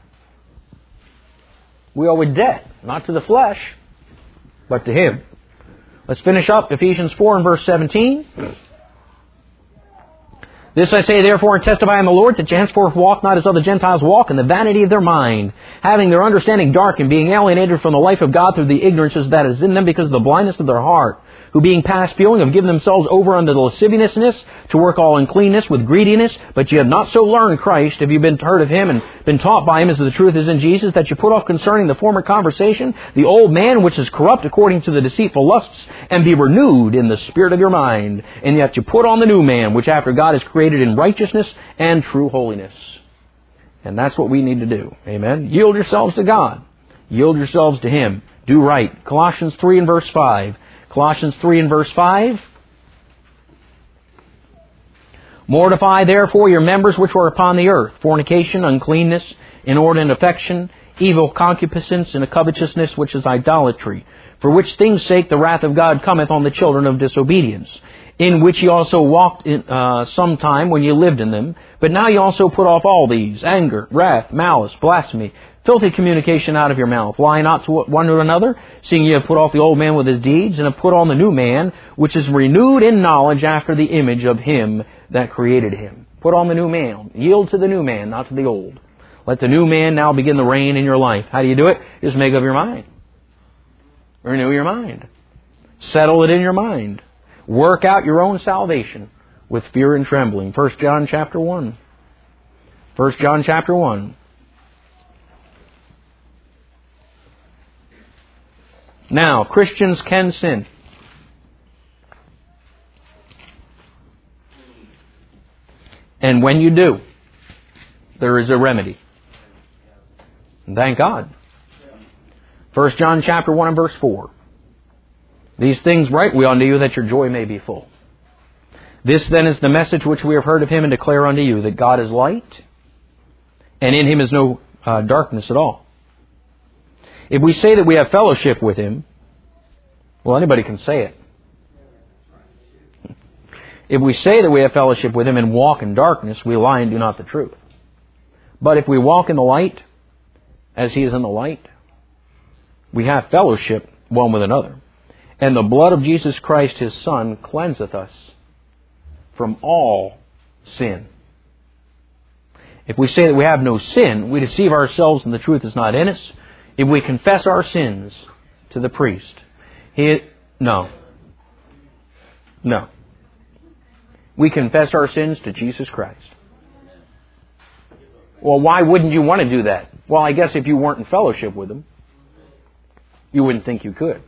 We owe a debt, not to the flesh, but to Him. Let's finish up Ephesians 4 and verse 17. This I say therefore and testify in the Lord, that you henceforth walk not as other Gentiles walk, in the vanity of their mind, having their understanding darkened, being alienated from the life of God through the ignorance that is in them because of the blindness of their heart, who being past feeling have given themselves over unto lasciviousness, to work all uncleanness with greediness, but ye have not so learned Christ, have you been heard of Him and been taught by Him as the truth is in Jesus, that you put off concerning the former conversation the old man which is corrupt according to the deceitful lusts, and be renewed in the spirit of your mind, and yet you put on the new man, which after God is created in righteousness and true holiness. And that's what we need to do. Amen? Yield yourselves to God. Yield yourselves to Him. Do right. Colossians 3 and verse 5. Colossians 3 and verse 5. Mortify therefore your members which are upon the earth, fornication, uncleanness, inordinate affection, evil concupiscence, and a covetousness which is idolatry, for which things' sake the wrath of God cometh on the children of disobedience, in which ye also walked in some time when ye lived in them. But now ye also put off all these: anger, wrath, malice, blasphemy, filthy communication out of your mouth. Lie not to one to another, seeing ye have put off the old man with his deeds, and have put on the new man, which is renewed in knowledge after the image of Him that created him. Put on the new man. Yield to the new man, not to the old. Let the new man now begin to reign in your life. How do you do it? Just make up your mind. Renew your mind. Settle it in your mind. Work out your own salvation with fear and trembling. 1 John chapter 1. 1 John chapter 1. Now, Christians can sin. And when you do, there is a remedy. And thank God. 1 John chapter 1 and verse 4. These things write we unto you, that your joy may be full. This then is the message which we have heard of Him, and declare unto you, that God is light, and in Him is no darkness at all. If we say that we have fellowship with Him, well, anybody can say it. If we say that we have fellowship with Him and walk in darkness, we lie and do not the truth. But if we walk in the light, as He is in the light, we have fellowship one with another. And the blood of Jesus Christ, His Son, cleanseth us from all sin. If we say that we have no sin, we deceive ourselves and the truth is not in us. If we confess our sins to the priest, No. We confess our sins to Jesus Christ. Well, why wouldn't you want to do that? Well, I guess if you weren't in fellowship with Him, you wouldn't think you could.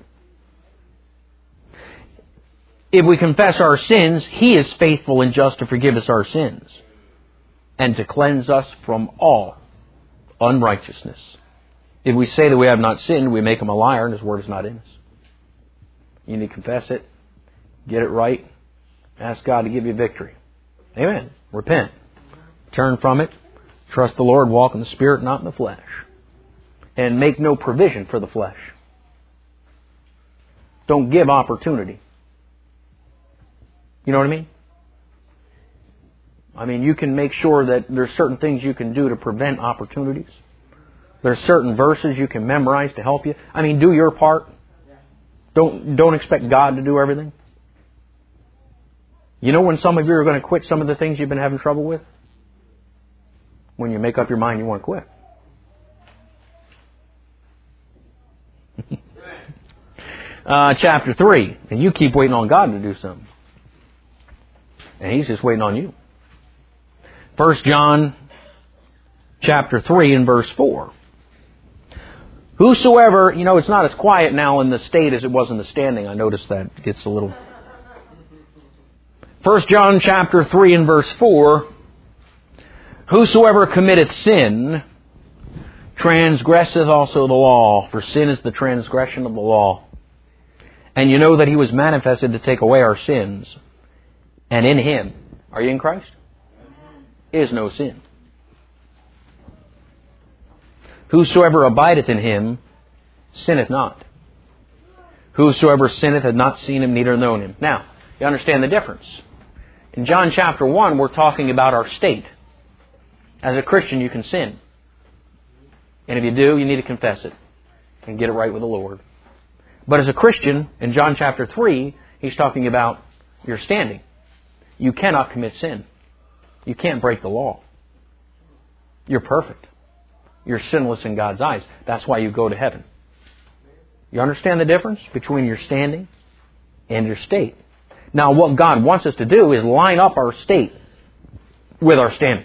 If we confess our sins, He is faithful and just to forgive us our sins and to cleanse us from all unrighteousness. If we say that we have not sinned, we make Him a liar and His word is not in us. You need to confess it, get it right, ask God to give you victory. Amen. Repent. Turn from it. Trust the Lord. Walk in the Spirit, not in the flesh. And make no provision for the flesh. Don't give opportunity. You know what I mean? I mean, you can make sure that there's certain things you can do to prevent opportunities. There's certain verses you can memorize to help you. I mean, do your part. Don't expect God to do everything. You know when some of you are going to quit some of the things you've been having trouble with? When you make up your mind you want to quit. Chapter 3. And you keep waiting on God to do something. And He's just waiting on you. 1 John chapter 3 and verse 4. Whosoever, it's not as quiet now in the state as it was in the standing. I noticed that it gets a little... 1 John chapter 3 and verse 4. Whosoever committeth sin transgresseth also the law, for sin is the transgression of the law. And you know that He was manifested to take away our sins. And in Him, are you in Christ? Is no sin. Whosoever abideth in Him sinneth not. Whosoever sinneth hath not seen Him, neither known Him. Now, you understand the difference. In John chapter 1, we're talking about our state. As a Christian, you can sin. And if you do, you need to confess it and get it right with the Lord. But as a Christian, in John chapter 3, He's talking about your standing. You cannot commit sin. You can't break the law. You're perfect. You're sinless in God's eyes. That's why you go to heaven. You understand the difference between your standing and your state. Now, what God wants us to do is line up our state with our standing.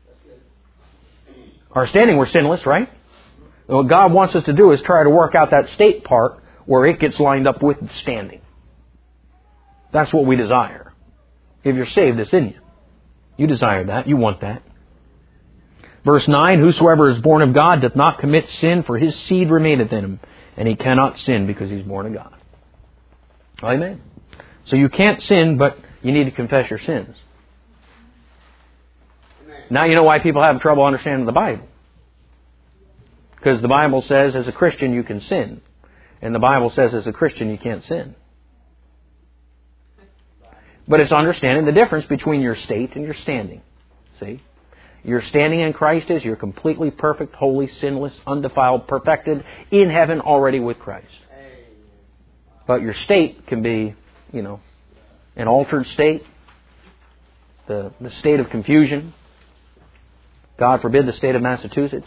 Our standing, we're sinless, right? And what God wants us to do is try to work out that state part where it gets lined up with the standing. That's what we desire. If you're saved, it's in you. You desire that. You want that. Verse 9, whosoever is born of God doth not commit sin, for his seed remaineth in him, and he cannot sin because he's born of God. Amen. So you can't sin, but you need to confess your sins. Now you know why people have trouble understanding the Bible. Because the Bible says as a Christian you can sin. And the Bible says as a Christian you can't sin. But it's understanding the difference between your state and your standing. See? Your standing in Christ is you're completely perfect, holy, sinless, undefiled, perfected, in heaven already with Christ. But your state can be, an altered state, the state of confusion. God forbid the state of Massachusetts.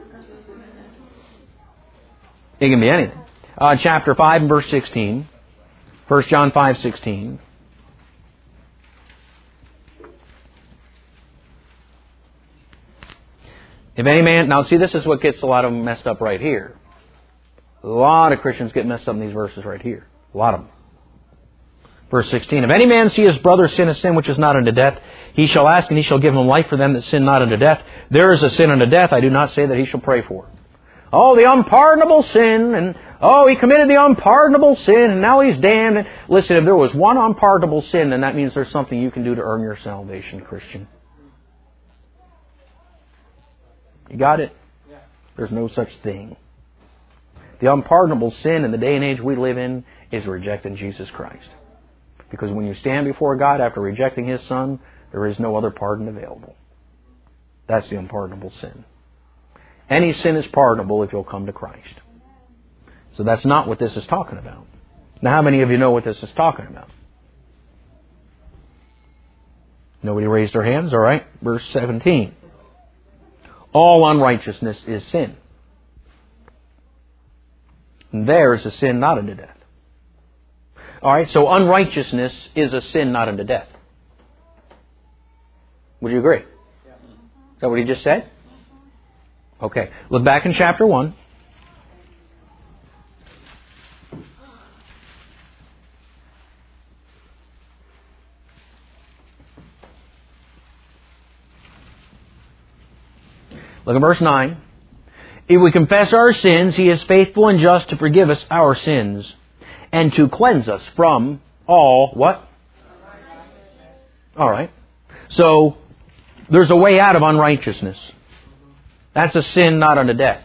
It can be anything. Chapter 5 and verse 16. 1 John 5:16. If any man... Now see, this is what gets a lot of them messed up right here. A lot of Christians get messed up in these verses right here. A lot of them. Verse 16. If any man see his brother sin a sin which is not unto death, he shall ask and he shall give him life for them that sin not unto death. There is a sin unto death, I do not say that he shall pray for. Oh, the unpardonable sin, and he committed the unpardonable sin, and now he's damned. And listen, if there was one unpardonable sin, then that means there's something you can do to earn your salvation, Christian. You got it? There's no such thing. The unpardonable sin in the day and age we live in is rejecting Jesus Christ. Because when you stand before God after rejecting His Son, there is no other pardon available. That's the unpardonable sin. Any sin is pardonable if you'll come to Christ. So that's not what this is talking about. Now, how many of you know what this is talking about? Nobody raised their hands? All right. Verse 17. All unrighteousness is sin. And there is a sin not unto death. All right, so unrighteousness is a sin not unto death. Would you agree? Is that what he just said? Okay, look back in chapter 1. Look at verse 9. If we confess our sins, He is faithful and just to forgive us our sins and to cleanse us from all, what? All right. So, there's a way out of unrighteousness. That's a sin not unto death.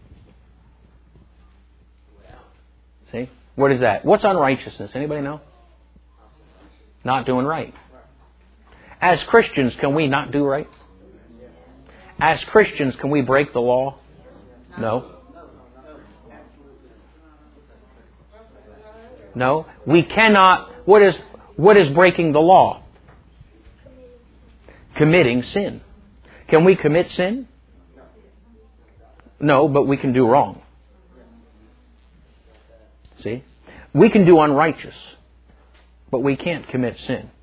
See? What is that? What's unrighteousness? Anybody know? Not doing right. As Christians, can we not do right? As Christians, can we break the law? No. No. We cannot. What is breaking the law? Committing sin. Can we commit sin? No, but we can do wrong. See? We can do unrighteous, but we can't commit sin.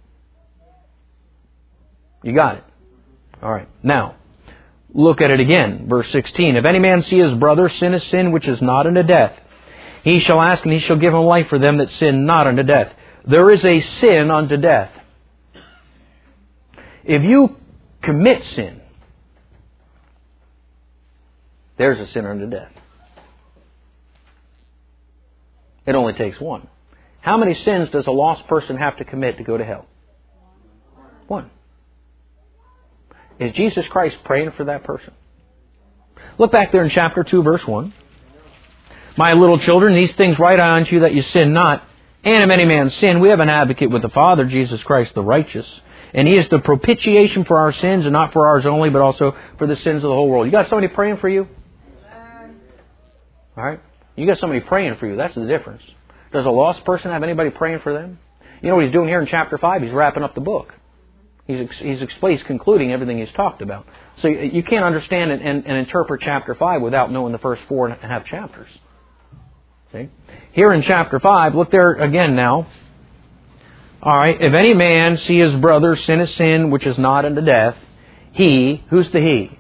You got it? All right. Now, look at it again. Verse 16. If any man see his brother sin a sin which is not unto death, he shall ask and he shall give him life for them that sin not unto death. There is a sin unto death. If you commit sin, there's a sin unto death. It only takes one. How many sins does a lost person have to commit to go to hell? One. Is Jesus Christ praying for that person? Look back there in chapter 2, verse 1. My little children, these things write I unto you that you sin not. And if any man sin, we have an advocate with the Father, Jesus Christ the righteous. And He is the propitiation for our sins, and not for ours only, but also for the sins of the whole world. You got somebody praying for you? All right? You got somebody praying for you. That's the difference. Does a lost person have anybody praying for them? You know what he's doing here in chapter 5? He's wrapping up the book. He's concluding everything he's talked about. So you can't understand and interpret chapter 5 without knowing the first 4.5 chapters. See? Here in chapter 5, look there again now. Alright, if any man see his brother sin a sin which is not unto death, he, who's the he?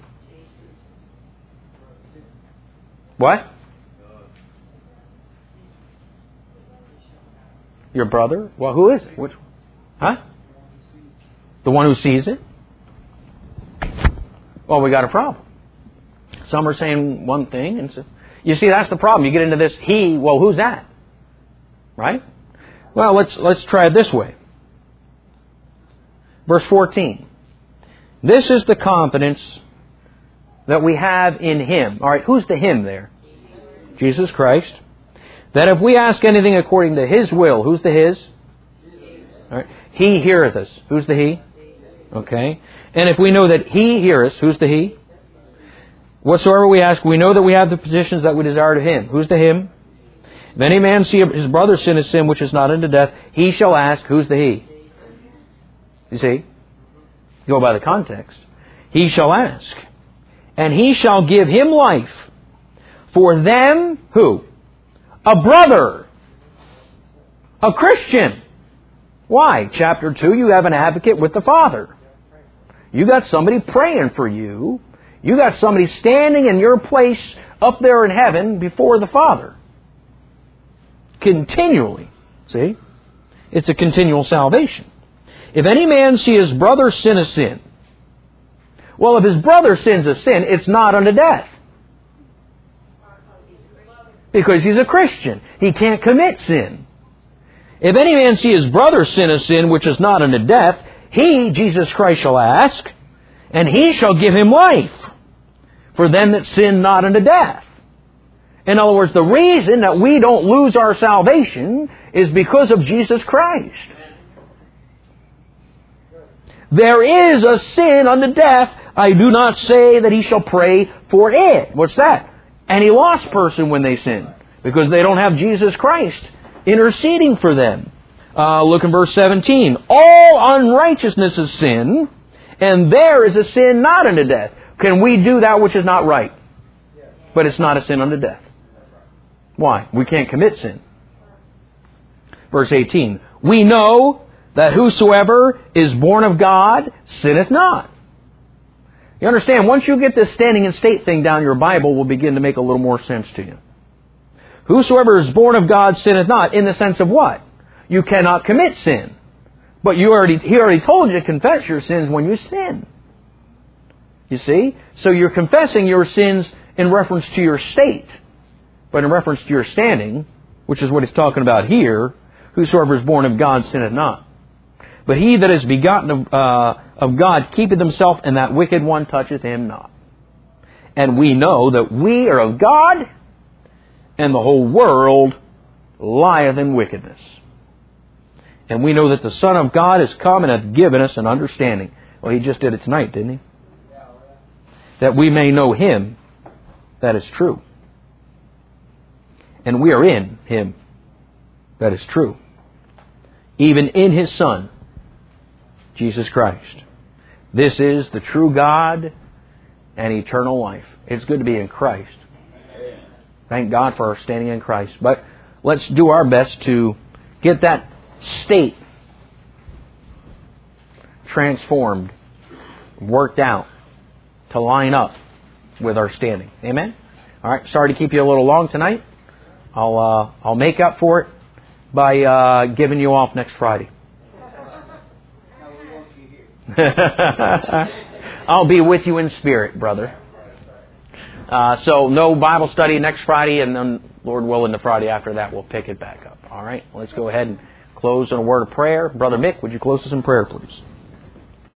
What? Your brother? Well, who is it? Which? Huh? The one who sees it? Well, we got a problem. Some are saying one thing, and so, you see, that's the problem. You get into this he. Well, who's that? Right? Well, let's try it this way. Verse 14. This is the confidence that we have in Him. All right, who's the Him there? Jesus Christ. That if we ask anything according to His will, who's the His? All right. He heareth us. Who's the He? Okay. And if we know that He heareth us, who's the He? Whatsoever we ask, we know that we have the petitions that we desire to Him. Who's the Him? If any man see his brother sin a sin which is not unto death, he shall ask, who's the He? You see? Go by the context. He shall ask. And He shall give him life. For them, who? A brother. A Christian. Why? Chapter 2, you have an advocate with the Father. You got somebody praying for you. You got somebody standing in your place up there in heaven before the Father. Continually. See? It's a continual salvation. If any man see his brother sin a sin, well, if his brother sins a sin, it's not unto death. Because he's a Christian. He can't commit sin. If any man see his brother sin a sin which is not unto death, he, Jesus Christ, shall ask, and He shall give him life for them that sin not unto death. In other words, the reason that we don't lose our salvation is because of Jesus Christ. There is a sin unto death. I do not say that he shall pray for it. What's that? Any lost person when they sin. Because they don't have Jesus Christ interceding for them. Look in verse 17. All unrighteousness is sin, and there is a sin not unto death. Can we do that which is not right? But it's not a sin unto death. Why? We can't commit sin. Verse 18. We know that whosoever is born of God sinneth not. You understand, once you get this standing and state thing down, your Bible will begin to make a little more sense to you. Whosoever is born of God sinneth not, in the sense of what? You cannot commit sin. But He already told you to confess your sins when you sin. You see? So you're confessing your sins in reference to your state. But in reference to your standing, which is what He's talking about here, whosoever is born of God sinneth not. But he that is begotten of God keepeth himself, and that wicked one toucheth him not. And we know that we are of God, and the whole world lieth in wickedness. And we know that the Son of God is come and hath given us an understanding. Well, He just did it tonight, didn't He? That we may know Him that is true. And we are in Him that is true. Even in His Son, Jesus Christ. This is the true God and eternal life. It's good to be in Christ. Thank God for our standing in Christ. But let's do our best to get that state transformed, worked out, to line up with our standing. Amen? All right, sorry to keep you a little long tonight. I'll make up for it by giving you off next Friday. I'll be with you in spirit, brother. So no Bible study next Friday, and then, Lord willing, the Friday after that we'll pick it back up. All right, let's go ahead and close in a word of prayer. Brother Mick, would you close us in prayer, please?